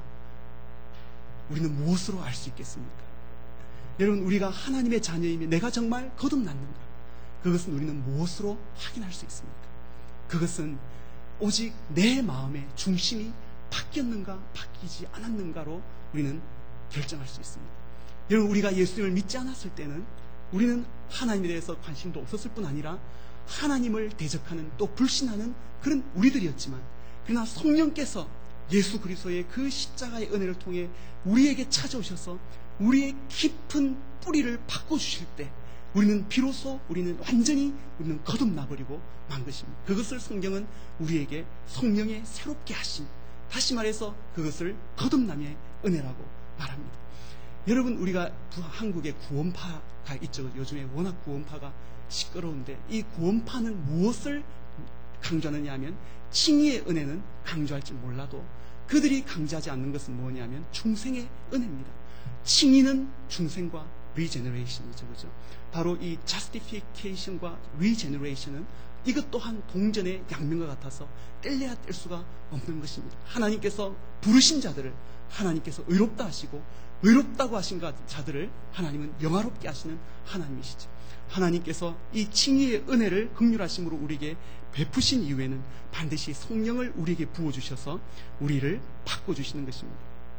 우리는 무엇으로 알 수 있겠습니까? 여러분, 우리가 하나님의 자녀이면 내가 정말 거듭났는가? 그것은 우리는 무엇으로 확인할 수 있습니까? 그것은 오직 내 마음의 중심이 바뀌었는가 바뀌지 않았는가로 우리는 결정할 수 있습니다. 여러분, 우리가 예수님을 믿지 않았을 때는 우리는 하나님에 대해서 관심도 없었을 뿐 아니라 하나님을 대적하는 또 불신하는 그런 우리들이었지만, 그러나 성령께서 예수 그리스도의 그 십자가의 은혜를 통해 우리에게 찾아오셔서 우리의 깊은 뿌리를 바꿔주실 때 우리는 비로소 우리는 완전히 우리는 거듭나버리고 만 것입니다. 그것을 성경은 우리에게 성령의 새롭게 하심, 다시 말해서 그것을 거듭남의 은혜라고 말합니다. 여러분, 우리가 한국에 구원파가 있죠. 요즘에 워낙 구원파가 시끄러운데 이 구원파는 무엇을 강조하느냐 하면 칭의의 은혜는 강조할지 몰라도 그들이 강조하지 않는 것은 뭐냐면 중생의 은혜입니다. 칭의는 중생과 리제너레이션이죠. 그죠? 바로 이 justification과 regeneration은 이것 또한 동전의 양면과 같아서 뗄래야 뗄 수가 없는 것입니다. 하나님께서 부르신 자들을 하나님께서 의롭다 하시고 의롭다고 하신 자들을 하나님은 영화롭게 하시는 하나님이시죠. 하나님께서 이 칭의의 은혜를 긍휼하심으로 우리에게 베푸신 이후에는 반드시 성령을 우리에게 부어주셔서 우리를 바꿔주시는 것입니다.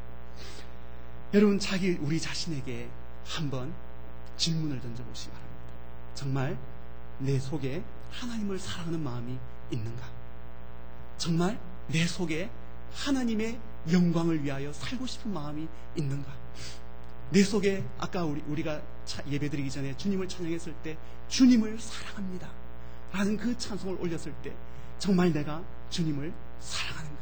여러분, 자기 우리 자신에게 한번 질문을 던져보시기 바랍니다. 정말 내 속에 하나님을 사랑하는 마음이 있는가? 정말 내 속에 하나님의 영광을 위하여 살고 싶은 마음이 있는가? 내 속에 아까 우리, 우리가 예배드리기 전에 주님을 찬양했을 때 주님을 사랑합니다 라는 그 찬송을 올렸을 때 정말 내가 주님을 사랑하는가?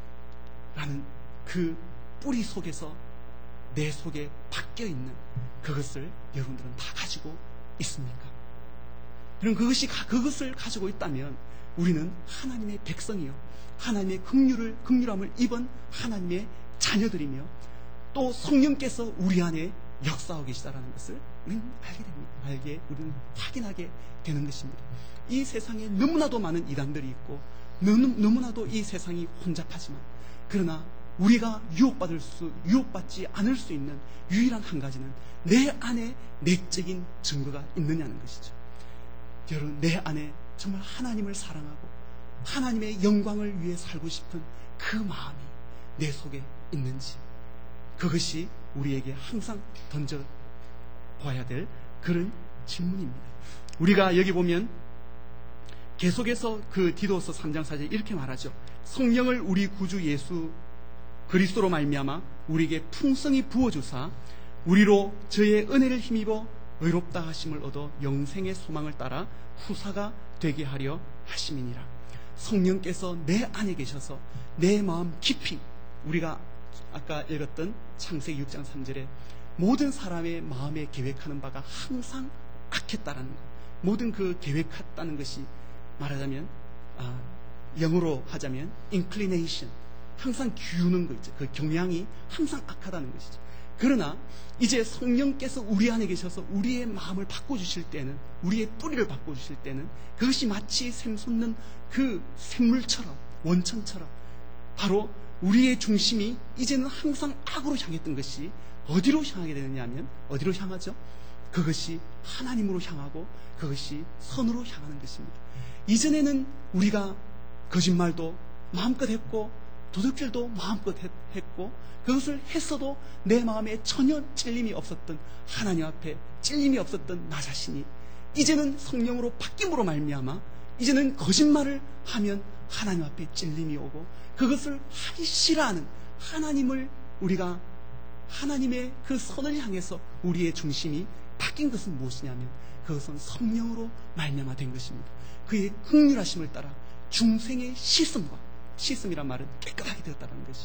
라는 그 뿌리 속에서 내 속에 바뀌어있는 그것을 여러분들은 다 가지고 있습니까? 그럼 그것이, 그것을 가지고 있다면 우리는 하나님의 백성이요, 하나님의 긍휼을, 긍휼함을 입은 하나님의 자녀들이며 또 성령께서 우리 안에 역사하고 계시다라는 것을 우리는 알게 됩니다. 알게, 우리는 확인하게 되는 것입니다. 이 세상에 너무나도 많은 이단들이 있고 너무, 너무나도 이 세상이 혼잡하지만 그러나 우리가 유혹받을 수, 유혹받지 않을 수 있는 유일한 한 가지는 내 안에 내적인 증거가 있느냐는 것이죠. 여러분, 내 안에 정말 하나님을 사랑하고 하나님의 영광을 위해 살고 싶은 그 마음이 내 속에 있는지, 그것이 우리에게 항상 던져봐야 될 그런 질문입니다. 우리가 여기 보면 계속해서 그 디도서 삼 장 사 절에 이렇게 말하죠. 성령을 우리 구주 예수 그리스도로 말미암아 우리에게 풍성히 부어주사 우리로 저의 은혜를 힘입어 의롭다 하심을 얻어 영생의 소망을 따라 후사가 되게 하려 하심이니라. 성령께서 내 안에 계셔서 내 마음 깊이, 우리가 아까 읽었던 창세기 육 장 삼 절에 모든 사람의 마음에 계획하는 바가 항상 악했다라는 것, 모든 그 계획했다는 것이 말하자면 아, 영어로 하자면 inclination, 항상 기우는 거 있죠. 그 경향이 항상 악하다는 것이죠. 그러나 이제 성령께서 우리 안에 계셔서 우리의 마음을 바꿔주실 때는, 우리의 뿌리를 바꿔주실 때는 그것이 마치 샘솟는 그 샘물처럼, 원천처럼 바로 우리의 중심이 이제는 항상 악으로 향했던 것이 어디로 향하게 되느냐 하면 어디로 향하죠? 그것이 하나님으로 향하고 그것이 선으로 향하는 것입니다. 이전에는 우리가 거짓말도 마음껏 했고 도둑질도 마음껏 했고 그것을 했어도 내 마음에 전혀 찔림이 없었던, 하나님 앞에 찔림이 없었던 나 자신이 이제는 성령으로 바뀜으로 말미암아 이제는 거짓말을 하면 하나님 앞에 찔림이 오고 그것을 하기 싫어하는, 하나님을 우리가 하나님의 그 선을 향해서 우리의 중심이 바뀐 것은 무엇이냐면 그것은 성령으로 말미암아 된 것입니다. 그의 긍휼하심을 따라 중생의 씻음과, 씻음이란 말은 깨끗하게 되었다는 것이죠.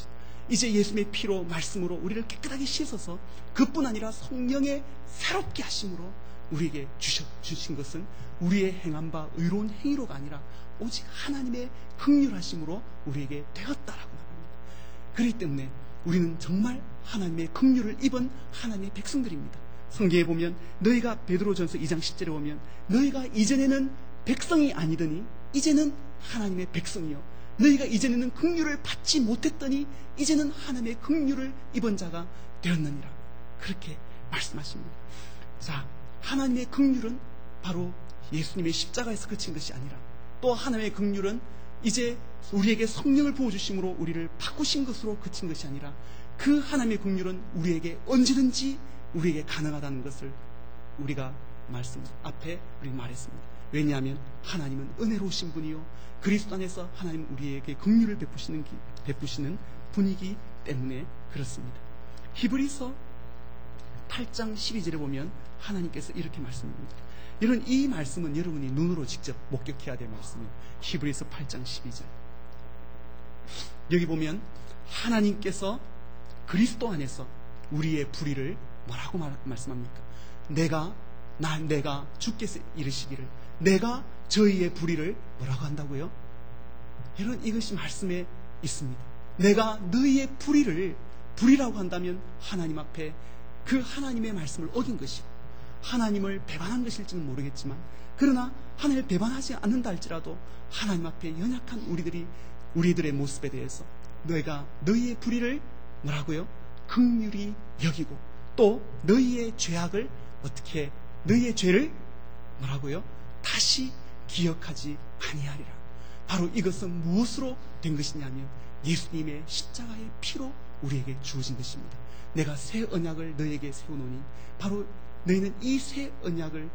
이제 예수님의 피로 말씀으로 우리를 깨끗하게 씻어서 그뿐 아니라 성령의 새롭게 하심으로 우리에게 주셔, 주신 것은 우리의 행한 바 의로운 행위로가 아니라 오직 하나님의 긍휼하심으로 우리에게 되었다라고 말합니다. 그렇기 때문에 우리는 정말 하나님의 긍휼을 입은 하나님의 백성들입니다. 성경에 보면 너희가 베드로전서 이 장 십 절에 보면 너희가 이전에는 백성이 아니더니 이제는 하나님의 백성이요 너희가 이전에는 긍휼을 받지 못했더니 이제는 하나님의 긍휼을 입은 자가 되었느니라 그렇게 말씀하십니다. 자, 하나님의 긍휼은 바로 예수님의 십자가에서 그친 것이 아니라 또 하나님의 긍휼은 이제 우리에게 성령을 부어주심으로 우리를 바꾸신 것으로 그친 것이 아니라 그 하나님의 긍휼은 우리에게 언제든지 우리에게 가능하다는 것을 우리가 말씀 앞에 우리 말했습니다. 왜냐하면 하나님은 은혜로우신 분이요 그리스도 안에서 하나님 우리에게 긍휼을 베푸시는, 베푸시는 분이기 때문에 그렇습니다. 히브리서 팔 장 십이 절에 보면 하나님께서 이렇게 말씀합니다. 이런 이 말씀은 여러분이 눈으로 직접 목격해야 될 말씀이에요. 히브리서 팔 장 십이 절 여기 보면 하나님께서 그리스도 안에서 우리의 불의를 뭐라고 말, 말씀합니까? 내가 나 내가 주께서 이르시기를 내가 저희의 불의를 뭐라고 한다고요? 여러분 이것이 말씀에 있습니다. 내가 너희의 불의를 불의라고 한다면 하나님 앞에 그 하나님의 말씀을 어긴 것이고 하나님을 배반한 것일지는 모르겠지만 그러나 하나님을 배반하지 않는다 할지라도 하나님 앞에 연약한 우리들이 우리들의 모습에 대해서 너희가 너희의 불의를 뭐라고요? 긍휼히 여기고 또 너희의 죄악을 어떻게 너희의 죄를 뭐라고요? 다시 기억하지 아니하리라. 바로 이것은 무엇으로 된 것이냐면 예수님의 십자가의 피로 우리에게 주어진 것입니다. 내가 새 언약을 너희에게 세우노니 바로 너희는 이 새 언약을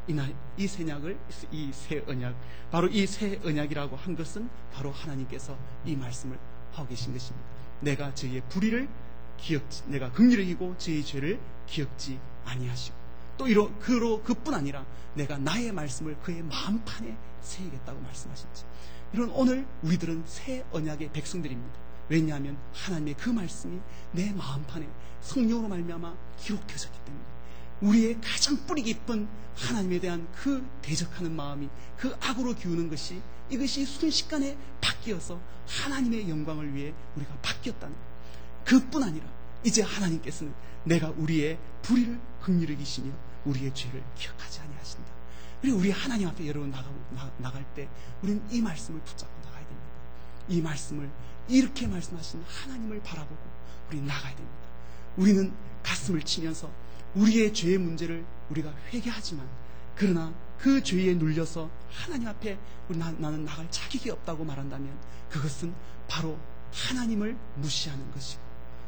이 새 언약을 이 새 언약 바로 이 새 언약이라고 한 것은 바로 하나님께서 이 말씀을 하고 계신 것입니다. 내가 저희의 불의를 기억지 내가 긍휼히 여기고 저희의 죄를 기억지 아니하시고 또 이로 그로 그뿐 아니라 내가 나의 말씀을 그의 마음판에 새기겠다고 말씀하셨지. 이런 오늘 우리들은 새 언약의 백성들입니다. 왜냐하면 하나님의 그 말씀이 내 마음판에 성령으로 말미암아 기록되어졌기 때문에 우리의 가장 뿌리 깊은 하나님에 대한 그 대적하는 마음이 그 악으로 기우는 것이 이것이 순식간에 바뀌어서 하나님의 영광을 위해 우리가 바뀌었다는 것. 그뿐 아니라 이제 하나님께서는 내가 우리의 불의를 긍휼히 여기시며 우리의 죄를 기억하지 아니하신다. 그리고 우리 하나님 앞에 여러분 나가, 나, 나갈 때 우리는 이 말씀을 붙잡고 나가야 됩니다. 이 말씀을 이렇게 말씀하신 하나님을 바라보고 우리는 나가야 됩니다. 우리는 가슴을 치면서 우리의 죄의 문제를 우리가 회개하지만 그러나 그 죄에 눌려서 하나님 앞에 나, 나는 나갈 자격이 없다고 말한다면 그것은 바로 하나님을 무시하는 것이고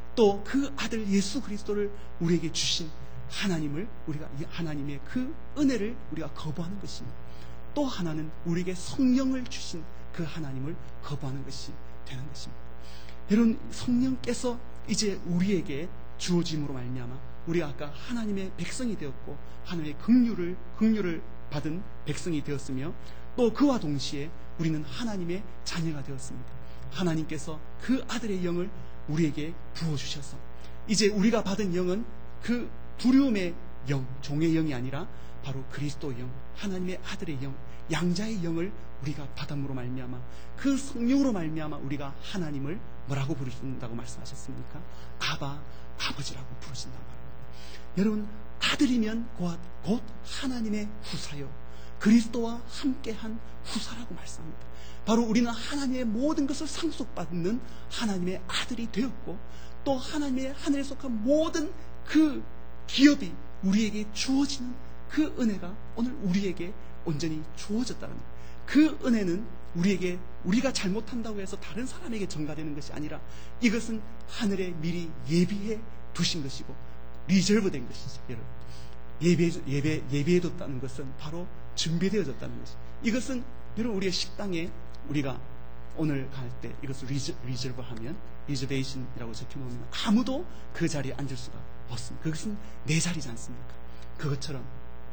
또 그 아들 예수 그리스도를 우리에게 주신 하나님을 우리가 하나님의 그 은혜를 우리가 거부하는 것입니다. 또 하나는 우리에게 성령을 주신 그 하나님을 거부하는 것이 되는 것입니다. 여러분 성령께서 이제 우리에게 주어짐으로 말미암아 우리가 아까 하나님의 백성이 되었고 하나님의 긍휼을 긍휼을 받은 백성이 되었으며 또 그와 동시에 우리는 하나님의 자녀가 되었습니다. 하나님께서 그 아들의 영을 우리에게 부어주셔서 이제 우리가 받은 영은 그 두려움의 영, 종의 영이 아니라 바로 그리스도의 영, 하나님의 아들의 영, 양자의 영을 우리가 받음으로 말미암아 그 성령으로 말미암아 우리가 하나님을 뭐라고 부르신다고 말씀하셨습니까? 아바, 아버지라고 부르신단 말입니다. 여러분 아들이면 곧 하나님의 후사요 그리스도와 함께한 후사라고 말씀합니다. 바로 우리는 하나님의 모든 것을 상속받는 하나님의 아들이 되었고 또 하나님의 하늘에 속한 모든 그 기업이 우리에게 주어지는 그 은혜가 오늘 우리에게 온전히 주어졌다는 거예요. 그 은혜는 우리에게 우리가 잘못한다고 해서 다른 사람에게 전가되는 것이 아니라 이것은 하늘에 미리 예비해 두신 것이고 리저브된 것이죠. 여러분 예배 예배 예비해뒀다는 것은 바로 준비되어졌다는 것이. 이것은 여러분 우리의 식당에 우리가 오늘 갈 때 이것을 리저, 리저브하면 리저베이션이라고 적혀놓으면 아무도 그 자리에 앉을 수가 없습니다. 그것은 내 자리지 않습니까? 그것처럼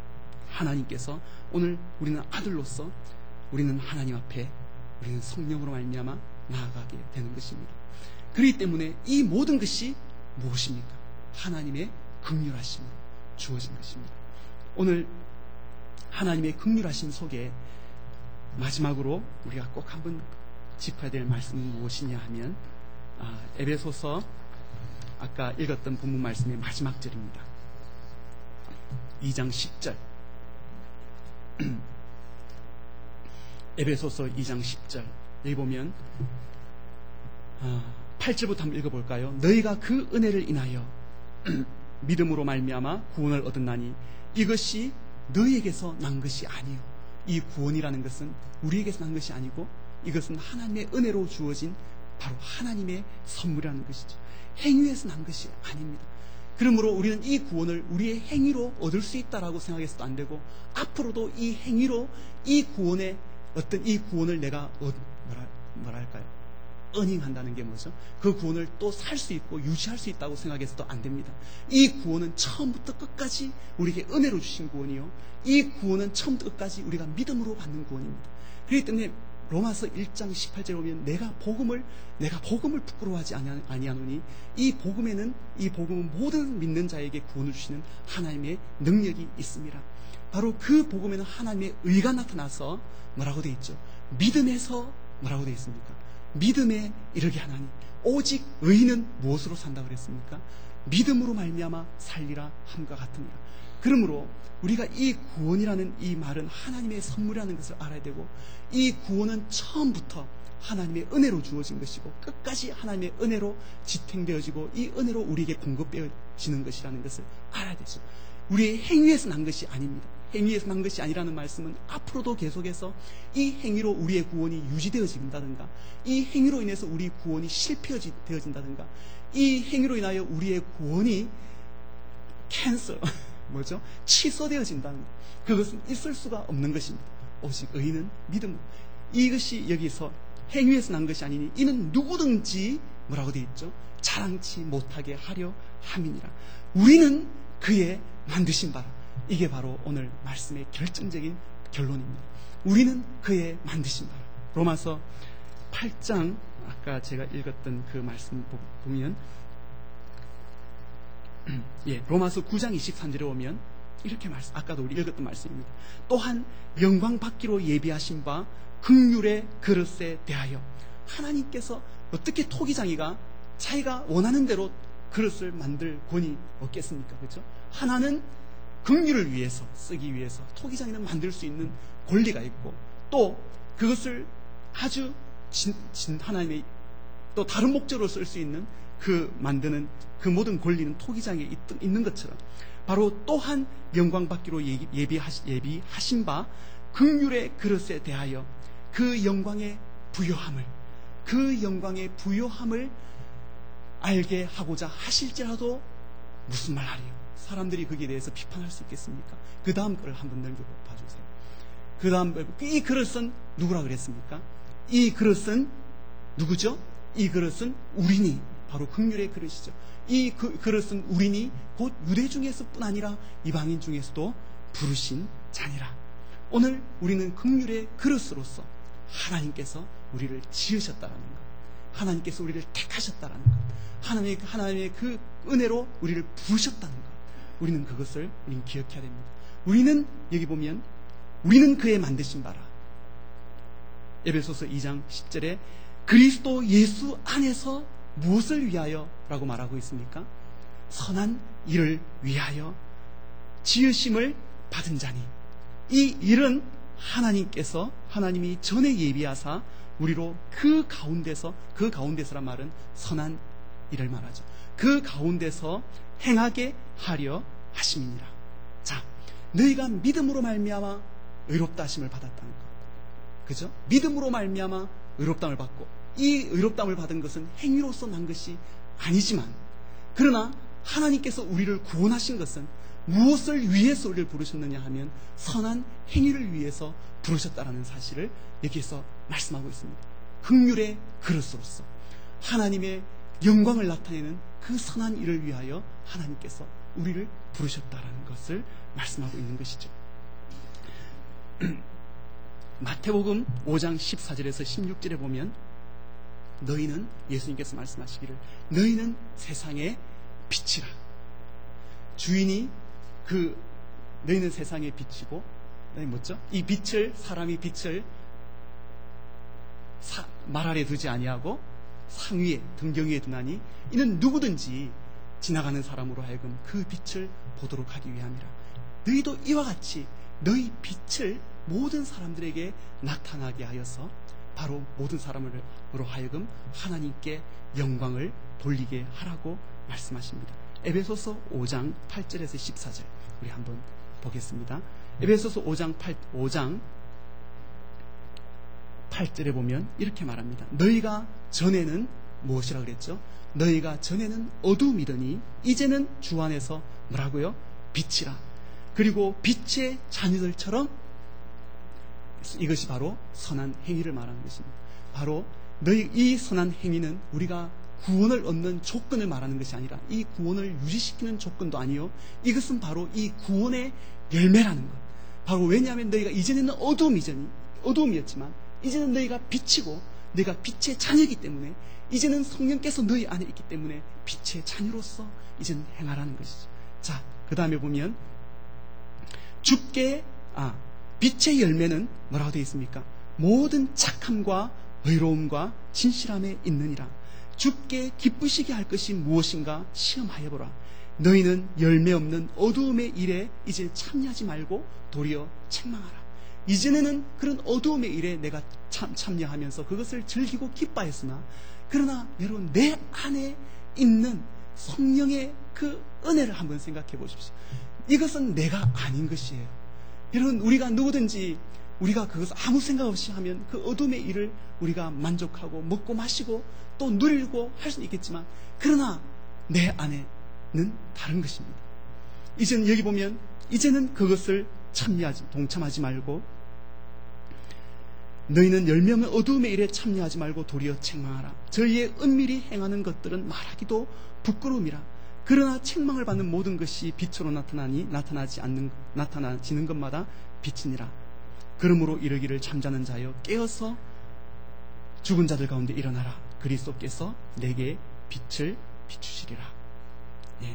하나님께서 오늘 우리는 아들로서 우리는 하나님 앞에 우리는 성령으로 말미암아 나아가게 되는 것입니다. 그렇기 때문에 이 모든 것이 무엇입니까? 하나님의 긍휼하심으로 주어진 것입니다. 오늘 하나님의 긍휼하심 속에 마지막으로 우리가 꼭 한번 짚어야 될 말씀은 무엇이냐 하면 아, 에베소서 아까 읽었던 본문 말씀의 마지막 절입니다. 이 장 십 절. 에베소서 이 장 십 절. 여기 보면 아, 팔 절부터 한번 읽어볼까요? 너희가 그 은혜를 인하여 믿음으로 말미암아 구원을 얻었나니 이것이 너희에게서 난 것이 아니요. 이 구원이라는 것은 우리에게서 난 것이 아니고 이것은 하나님의 은혜로 주어진 바로 하나님의 선물이라는 것이죠. 행위에서 난 것이 아닙니다. 그러므로 우리는 이 구원을 우리의 행위로 얻을 수 있다라고 생각해서도 안 되고 앞으로도 이 행위로 이 구원의 어떤 이 구원을 내가 얻, 뭐라, 뭐랄까요? 어닝한다는 게 뭐죠? 그 구원을 또 살 수 있고 유지할 수 있다고 생각해서도 안 됩니다. 이 구원은 처음부터 끝까지 우리에게 은혜로 주신 구원이요. 이 구원은 처음부터 끝까지 우리가 믿음으로 받는 구원입니다. 그렇기 때문에 로마서 일 장 십팔 절에 보면 내가 복음을 내가 복음을 부끄러워하지 아니하노니 이 복음에는 이 복음은 모든 믿는 자에게 구원을 주시는 하나님의 능력이 있습니다. 바로 그 복음에는 하나님의 의가 나타나서 뭐라고 되어 있죠? 믿음에서 뭐라고 되어 있습니까? 믿음에 이르게 하나니 오직 의인은 무엇으로 산다고 그랬습니까? 믿음으로 말미암아 살리라 함과 같으니라. 그러므로 우리가 이 구원이라는 이 말은 하나님의 선물이라는 것을 알아야 되고 이 구원은 처음부터 하나님의 은혜로 주어진 것이고 끝까지 하나님의 은혜로 지탱되어지고 이 은혜로 우리에게 공급되어지는 것이라는 것을 알아야 되죠. 우리의 행위에서 난 것이 아닙니다. 행위에서 난 것이 아니라는 말씀은 앞으로도 계속해서 이 행위로 우리의 구원이 유지되어진다든가 이 행위로 인해서 우리 구원이 실패되어진다든가 이 행위로 인하여 우리의 구원이 캔슬 뭐죠? 취소되어진다는 것. 그것은 있을 수가 없는 것입니다. 오직 의인은 믿음으로. 이것이 여기서 행위에서 난 것이 아니니 이는 누구든지 뭐라고 되어 있죠? 자랑치 못하게 하려 함이니라. 우리는 그의 만드신 바라. 이게 바로 오늘 말씀의 결정적인 결론입니다. 우리는 그의 만드신 바라. 로마서 팔 장 아까 제가 읽었던 그 말씀 보면 예, 로마서 구 장 이십삼 절에 오면 이렇게 말씀, 아까도 우리 읽었던 말씀입니다. 또한 영광 받기로 예비하신 바 긍휼의 그릇에 대하여 하나님께서 어떻게 토기장이가 자기가 원하는 대로 그릇을 만들 권이 없겠습니까? 그렇죠? 하나는 긍휼을 위해서 쓰기 위해서 토기장이는 만들 수 있는 권리가 있고 또 그것을 아주 진, 진 하나님의 또 다른 목적으로 쓸 수 있는 그 만드는 그 모든 권리는 토기장에 있, 있는 것처럼 바로 또한 영광 받기로 예비하시, 예비하신 바 긍휼의 그릇에 대하여 그 영광의 부요함을 그 영광의 부요함을 알게 하고자 하실지라도 무슨 말 하리요? 사람들이 거기에 대해서 비판할 수 있겠습니까? 그 다음 글을 한번 넘겨봐 주세요. 그 다음 이 그릇은 누구라 그랬습니까? 이 그릇은 누구죠? 이 그릇은 우리니 바로 긍휼의 그릇이죠. 이 그, 그릇은 우리니 곧 유대 중에서뿐 아니라 이방인 중에서도 부르신 자니라. 오늘 우리는 긍휼의 그릇으로서 하나님께서 우리를 지으셨다라는 것, 하나님께서 우리를 택하셨다라는 것, 하나님의, 하나님의 그 은혜로 우리를 부르셨다는 것, 우리는 그것을 우리는 기억해야 됩니다. 우리는 여기 보면 우리는 그의 만드신 바라. 에베소서 이 장 십 절에 그리스도 예수 안에서 무엇을 위하여 라고 말하고 있습니까? 선한 일을 위하여 지으심을 받은 자니 이 일은 하나님께서 하나님이 전에 예비하사 우리로 그 가운데서 그 가운데서란 말은 선한 일을 말하죠. 그 가운데서 행하게 하려 하심이니라. 자, 너희가 믿음으로 말미암아 의롭다 하심을 받았다는 것. 그죠? 믿음으로 말미암아 의롭다함을 받고 이 의롭다함을 받은 것은 행위로서 난 것이 아니지만 그러나 하나님께서 우리를 구원하신 것은 무엇을 위해서 우리를 부르셨느냐 하면 선한 행위를 위해서 부르셨다라는 사실을 여기에서 말씀하고 있습니다. 긍휼의 그릇으로서 하나님의 영광을 나타내는 그 선한 일을 위하여 하나님께서 우리를 부르셨다라는 것을 말씀하고 있는 것이죠. 마태복음 오 장 십사 절에서 십육 절에 보면 너희는, 예수님께서 말씀하시기를 너희는 세상의 빛이라. 주인이 그 너희는 세상의 빛이고, 너희 뭐죠? 이 빛을, 사람이 빛을 사, 말 아래 두지 아니하고 상위에, 등경 위에 두나니 이는 누구든지 지나가는 사람으로 하여금 그 빛을 보도록 하기 위함이라. 너희도 이와 같이 너희 빛을 모든 사람들에게 나타나게 하여서 바로 모든 사람으로 하여금 하나님께 영광을 돌리게 하라고 말씀하십니다. 에베소서 오 장 팔 절에서 십사 절 우리 한번 보겠습니다. 에베소서 오 장 팔 절에 보면 이렇게 말합니다. 너희가 전에는 무엇이라 그랬죠? 너희가 전에는 어두움이더니 이제는 주 안에서 뭐라고요? 빛이라. 그리고 빛의 자녀들처럼, 이것이 바로 선한 행위를 말하는 것입니다. 바로 너희 이 선한 행위는 우리가 구원을 얻는 조건을 말하는 것이 아니라 이 구원을 유지시키는 조건도 아니요, 이것은 바로 이 구원의 열매라는 것. 바로 왜냐하면 너희가 이전에는 어두움이잖니 어두움이었지만 이제는 너희가 빛이고 너희가 빛의 자녀이기 때문에, 이제는 성령께서 너희 안에 있기 때문에 빛의 자녀로서 이제는 행하라는 것이죠. 자, 그 다음에 보면 주께 아 빛의 열매는 뭐라고 되어 있습니까? 모든 착함과 의로움과 진실함에 있느니라. 주께 기쁘시게 할 것이 무엇인가 시험하여 보라. 너희는 열매 없는 어두움의 일에 이제 참여하지 말고 도리어 책망하라. 이전에는 그런 어두움의 일에 내가 참, 참여하면서 그것을 즐기고 기뻐했으나, 그러나 여러분 내 안에 있는 성령의 그 은혜를 한번 생각해 보십시오. 이것은 내가 아닌 것이에요. 여러분, 우리가 누구든지 우리가 그것을 아무 생각 없이 하면 그 어둠의 일을 우리가 만족하고 먹고 마시고 또 누리고 할 수는 있겠지만, 그러나 내 안에는 다른 것입니다. 이제는 여기 보면 이제는 그것을 참여하지 동참하지 말고, 너희는 열매 없는 어두움의 일에 참여하지 말고 도리어 책망하라. 저희의 은밀히 행하는 것들은 말하기도 부끄러움이라. 그러나 책망을 받는 모든 것이 빛으로 나타나니 나타나지 않는 나타나지는 것마다 빛이니라. 그러므로 이르기를 잠자는 자여 깨어서 죽은 자들 가운데 일어나라. 그리스도께서 내게 빛을 비추시리라. 예.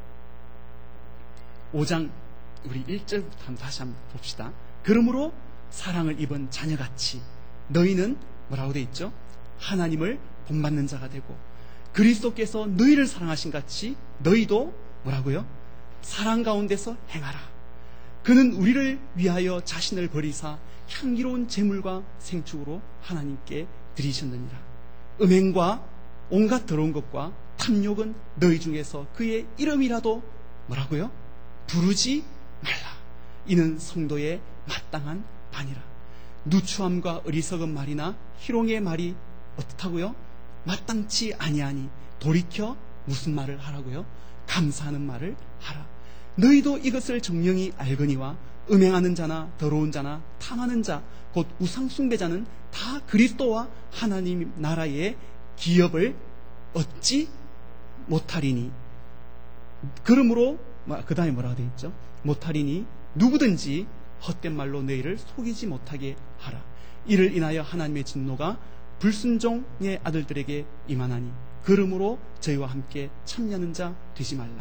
오 장 우리 일 절부터 다시 한번 봅시다. 그러므로 사랑을 입은 자녀같이 너희는 뭐라고 되어 있죠? 하나님을 본받는 자가 되고, 그리스도께서 너희를 사랑하신 같이 너희도 뭐라고요? 사랑 가운데서 행하라. 그는 우리를 위하여 자신을 버리사 향기로운 제물과 생축으로 하나님께 드리셨느니라. 음행과 온갖 더러운 것과 탐욕은 너희 중에서 그의 이름이라도 뭐라고요? 부르지 말라. 이는 성도의 마땅한 반이라. 누추함과 어리석은 말이나 희롱의 말이 어떻다고요? 마땅치 아니하니 돌이켜 무슨 말을 하라고요? 감사하는 말을 하라. 너희도 이것을 정령이 알거니와 음행하는 자나 더러운 자나 탐하는 자 곧 우상 숭배자는 다 그리스도와 하나님 나라의 기업을 얻지 못하리니. 그러므로 그 다음에 뭐라고 되어 있죠? 못하리니 누구든지 헛된 말로 너희를 속이지 못하게 하라. 이를 인하여 하나님의 진노가 불순종의 아들들에게 임하나니 그러므로 저희와 함께 참여하는 자 되지 말라.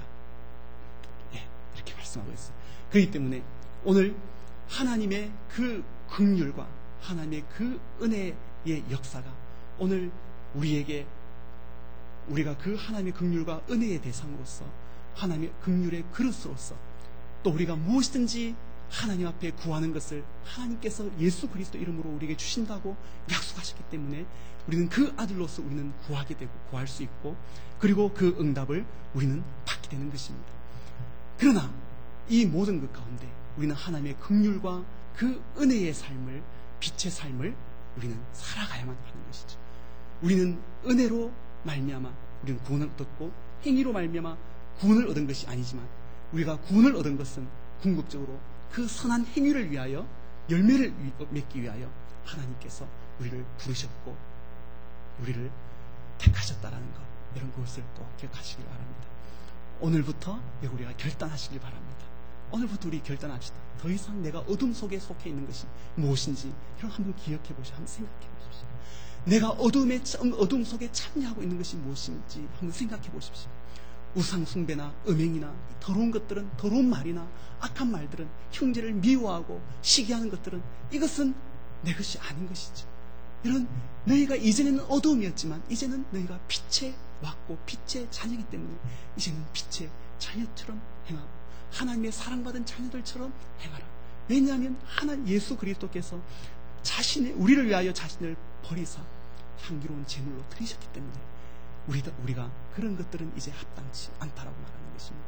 예, 이렇게 말씀하고 있어요. 그렇기 때문에 오늘 하나님의 그 긍휼과 하나님의 그 은혜의 역사가 오늘 우리에게, 우리가 그 하나님의 긍휼과 은혜의 대상으로서, 하나님의 긍휼의 그릇으로서, 또 우리가 무엇이든지 하나님 앞에 구하는 것을 하나님께서 예수 그리스도 이름으로 우리에게 주신다고 약속하셨기 때문에 우리는 그 아들로서 우리는 구하게 되고 구할 수 있고, 그리고 그 응답을 우리는 받게 되는 것입니다. 그러나 이 모든 것 가운데 우리는 하나님의 긍휼과 그 은혜의 삶을, 빛의 삶을 우리는 살아가야만 하는 것이죠. 우리는 은혜로 말미암아 우리는 구원을 얻었고, 행위로 말미암아 구원을 얻은 것이 아니지만, 우리가 구원을 얻은 것은 궁극적으로 그 선한 행위를 위하여, 열매를 맺기 위하여 하나님께서 우리를 부르셨고 우리를 택하셨다라는 것, 이런 것을 꼭 기억하시길 바랍니다. 오늘부터 우리가 결단하시길 바랍니다. 오늘부터 우리 결단합시다. 더 이상 내가 어둠 속에 속해 있는 것이 무엇인지 이런 한번 기억해 보시고 한번 생각해 보십시오. 내가 어둠에, 어둠 속에 참여하고 있는 것이 무엇인지 한번 생각해 보십시오. 우상숭배나 음행이나 더러운 것들은, 더러운 말이나 악한 말들은, 형제를 미워하고 시기하는 것들은 이것은 내 것이 아닌 것이죠. 이런 너희가 이전에는 어두움이었지만 이제는 너희가 빛에 왔고 빛의 자녀이기 때문에 이제는 빛의 자녀처럼 행하고 하나님의 사랑받은 자녀들처럼 행하라. 왜냐하면 하나 예수 그리스도께서 자신의 우리를 위하여 자신을 버리사 향기로운 제물로 드리셨기 때문에 우리가, 우리가 그런 것들은 이제 합당치 않다라고 말하는 것입니다.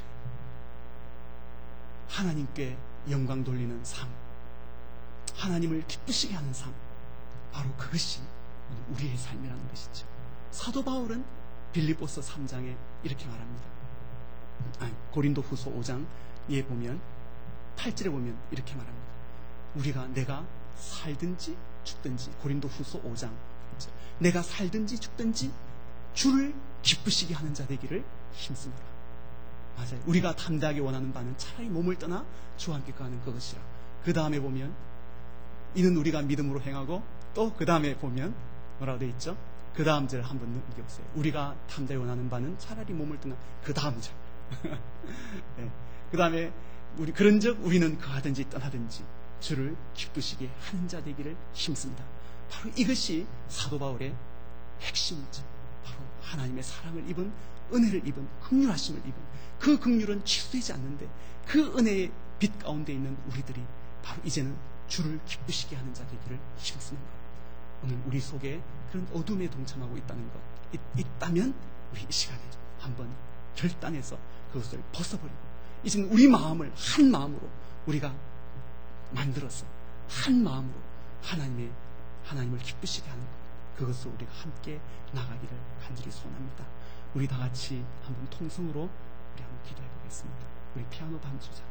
하나님께 영광 돌리는 삶, 하나님을 기쁘시게 하는 삶, 바로 그것이 우리의 삶이라는 것이죠. 사도 바울은 빌립보서 삼 장에 이렇게 말합니다. 아니, 고린도 후서 오 장에 보면 팔 절에 보면 이렇게 말합니다. 우리가 내가 살든지 죽든지, 고린도 후서 오 장, 내가 살든지 죽든지 주를 기쁘시게 하는 자 되기를 힘쓰노라. 맞아요. 우리가 담대하게 원하는 바는 차라리 몸을 떠나 주와 함께 가는 그것이라. 그 다음에 보면 이는 우리가 믿음으로 행하고, 또 그 다음에 보면 뭐라고 되어 있죠? 그 다음 절 한번 넘겨보세요. 우리가 담대하게 원하는 바는 차라리 몸을 떠나, 그 다음 절. 네. 그 다음에 우리 그런즉 우리는 거하든지 떠나든지 주를 기쁘시게 하는 자 되기를 힘씁니다. 바로 이것이 사도 바울의 핵심이죠. 바로 하나님의 사랑을 입은, 은혜를 입은, 긍휼하심을 입은, 그 긍휼은 취소되지 않는데 그 은혜의 빛 가운데 있는 우리들이 바로 이제는 주를 기쁘시게 하는 자 되기를 힘쓰는 것. 오늘 우리 속에 그런 어둠에 동참하고 있다는 것 있, 있다면 우리 이 시간에 한번 결단해서 그것을 벗어버리고 이제는 우리 마음을 한 마음으로 우리가 만들어서 한 마음으로 하나님의, 하나님을 기쁘시게 하는 것, 그것을 우리가 함께 나가기를 간절히 소원합니다. 우리 다 같이 한번 통성으로 우리 한번 기도해 보겠습니다. 우리 피아노 반주 작업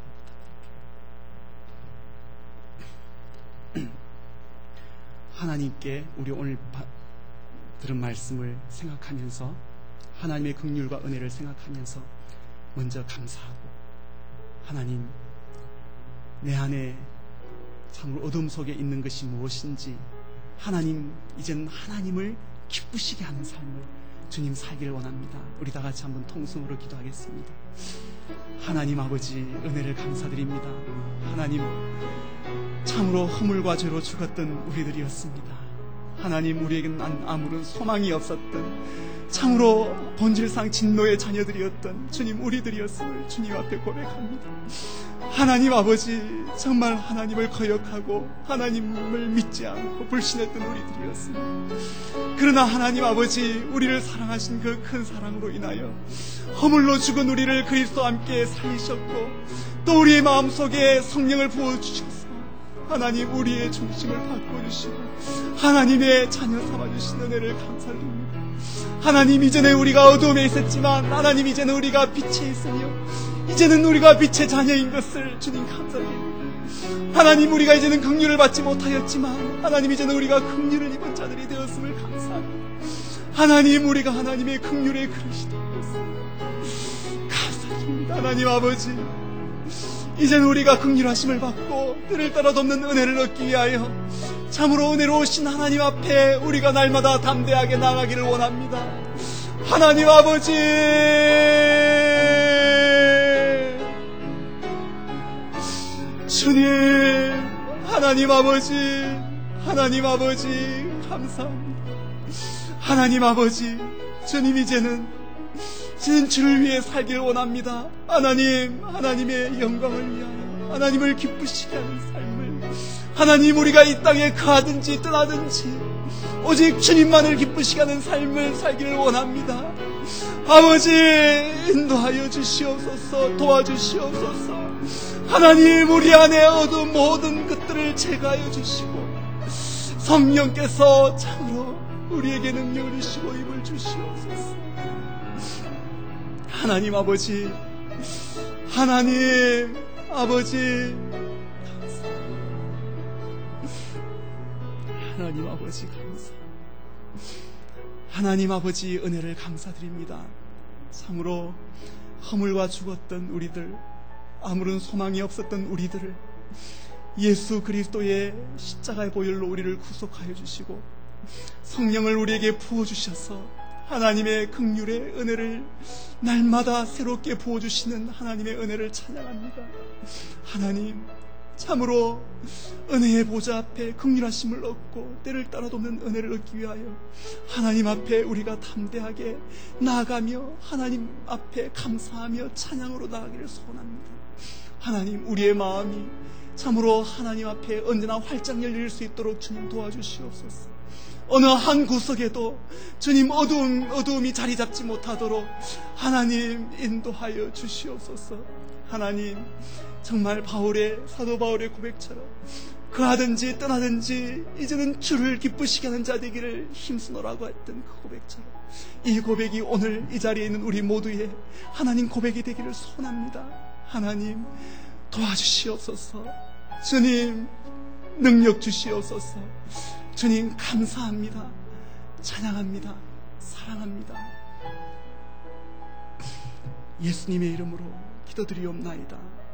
부탁드릴게요. 하나님께 우리 오늘 바, 들은 말씀을 생각하면서 하나님의 긍휼과 은혜를 생각하면서 먼저 감사하고, 하나님 내 안에 참으로 어둠 속에 있는 것이 무엇인지, 하나님 이제는 하나님을 기쁘시게 하는 삶을 주님 살기를 원합니다. 우리 다 같이 한번 통성으로 기도하겠습니다. 하나님 아버지, 은혜를 감사드립니다. 하나님, 참으로 허물과 죄로 죽었던 우리들이었습니다. 하나님, 우리에게는 아무런 소망이 없었던, 참으로 본질상 진노의 자녀들이었던 주님 우리들이었음을 주님 앞에 고백합니다. 하나님 아버지, 정말 하나님을 거역하고 하나님을 믿지 않고 불신했던 우리들이었습니다. 그러나 하나님 아버지, 우리를 사랑하신 그 큰 사랑으로 인하여 허물로 죽은 우리를 그리스도와 함께 살리셨고, 또 우리의 마음속에 성령을 부어주셔서 하나님 우리의 중심을 바꿔주시고 하나님의 자녀 삼아주신 은혜를 감사드립니다. 하나님, 이전에 우리가 어두움에 있었지만 하나님 이제는 우리가 빛에 있으며 이제는 우리가 빛의 자녀인 것을 주님 감사드립니다. 하나님, 우리가 이제는 긍휼을 받지 못하였지만 하나님 이제는 우리가 긍휼을 입은 자들이 되었음을 감사합니다. 하나님, 우리가 하나님의 긍휼의 그릇이 되었습니다. 감사드립니다. 하나님 아버지, 이제는 우리가 긍휼하심을 받고 때를 따라 돕는 은혜를 얻기 위하여 참으로 은혜로우신 하나님 앞에 우리가 날마다 담대하게 나가기를 원합니다. 하나님 아버지, 주님, 하나님 아버지, 하나님 아버지 감사합니다. 하나님 아버지, 주님 이제는 저는 주를 위해 살기를 원합니다. 하나님, 하나님의 영광을 위하여 하나님을 기쁘시게 하는 삶을, 하나님 우리가 이 땅에 가든지 떠나든지 오직 주님만을 기쁘시게 하는 삶을 살기를 원합니다. 아버지, 인도하여 주시옵소서, 도와주시옵소서. 하나님, 우리 안에 어두운 모든 것들을 제거하여 주시고 성령께서 참으로 우리에게 능력을 주시고 힘을 주시옵소서. 하나님 아버지, 하나님 아버지 감사합니다. 하나님 아버지 감사. 하나님 아버지, 은혜를 감사드립니다. 참으로 허물과 죽었던 우리들, 아무런 소망이 없었던 우리들을 예수 그리스도의 십자가의 보혈로 우리를 구속하여 주시고 성령을 우리에게 부어주셔서 하나님의 긍휼의 은혜를 날마다 새롭게 부어주시는 하나님의 은혜를 찬양합니다. 하나님, 참으로 은혜의 보좌 앞에 긍휼하심을 얻고 때를 따라 돕는 은혜를 얻기 위하여 하나님 앞에 우리가 담대하게 나아가며 하나님 앞에 감사하며 찬양으로 나아가기를 소원합니다. 하나님, 우리의 마음이 참으로 하나님 앞에 언제나 활짝 열릴 수 있도록 주님 도와주시옵소서. 어느 한 구석에도 주님 어두움, 어두움이 자리 잡지 못하도록 하나님 인도하여 주시옵소서. 하나님, 정말 바울의, 사도 바울의 고백처럼 그하든지 떠나든지 이제는 주를 기쁘시게 하는 자 되기를 힘쓰노라고 했던 그 고백처럼 이 고백이 오늘 이 자리에 있는 우리 모두의 하나님 고백이 되기를 소원합니다. 하나님, 도와주시옵소서. 주님, 능력 주시옵소서. 주님, 감사합니다. 찬양합니다. 사랑합니다. 예수님의 이름으로 기도드리옵나이다.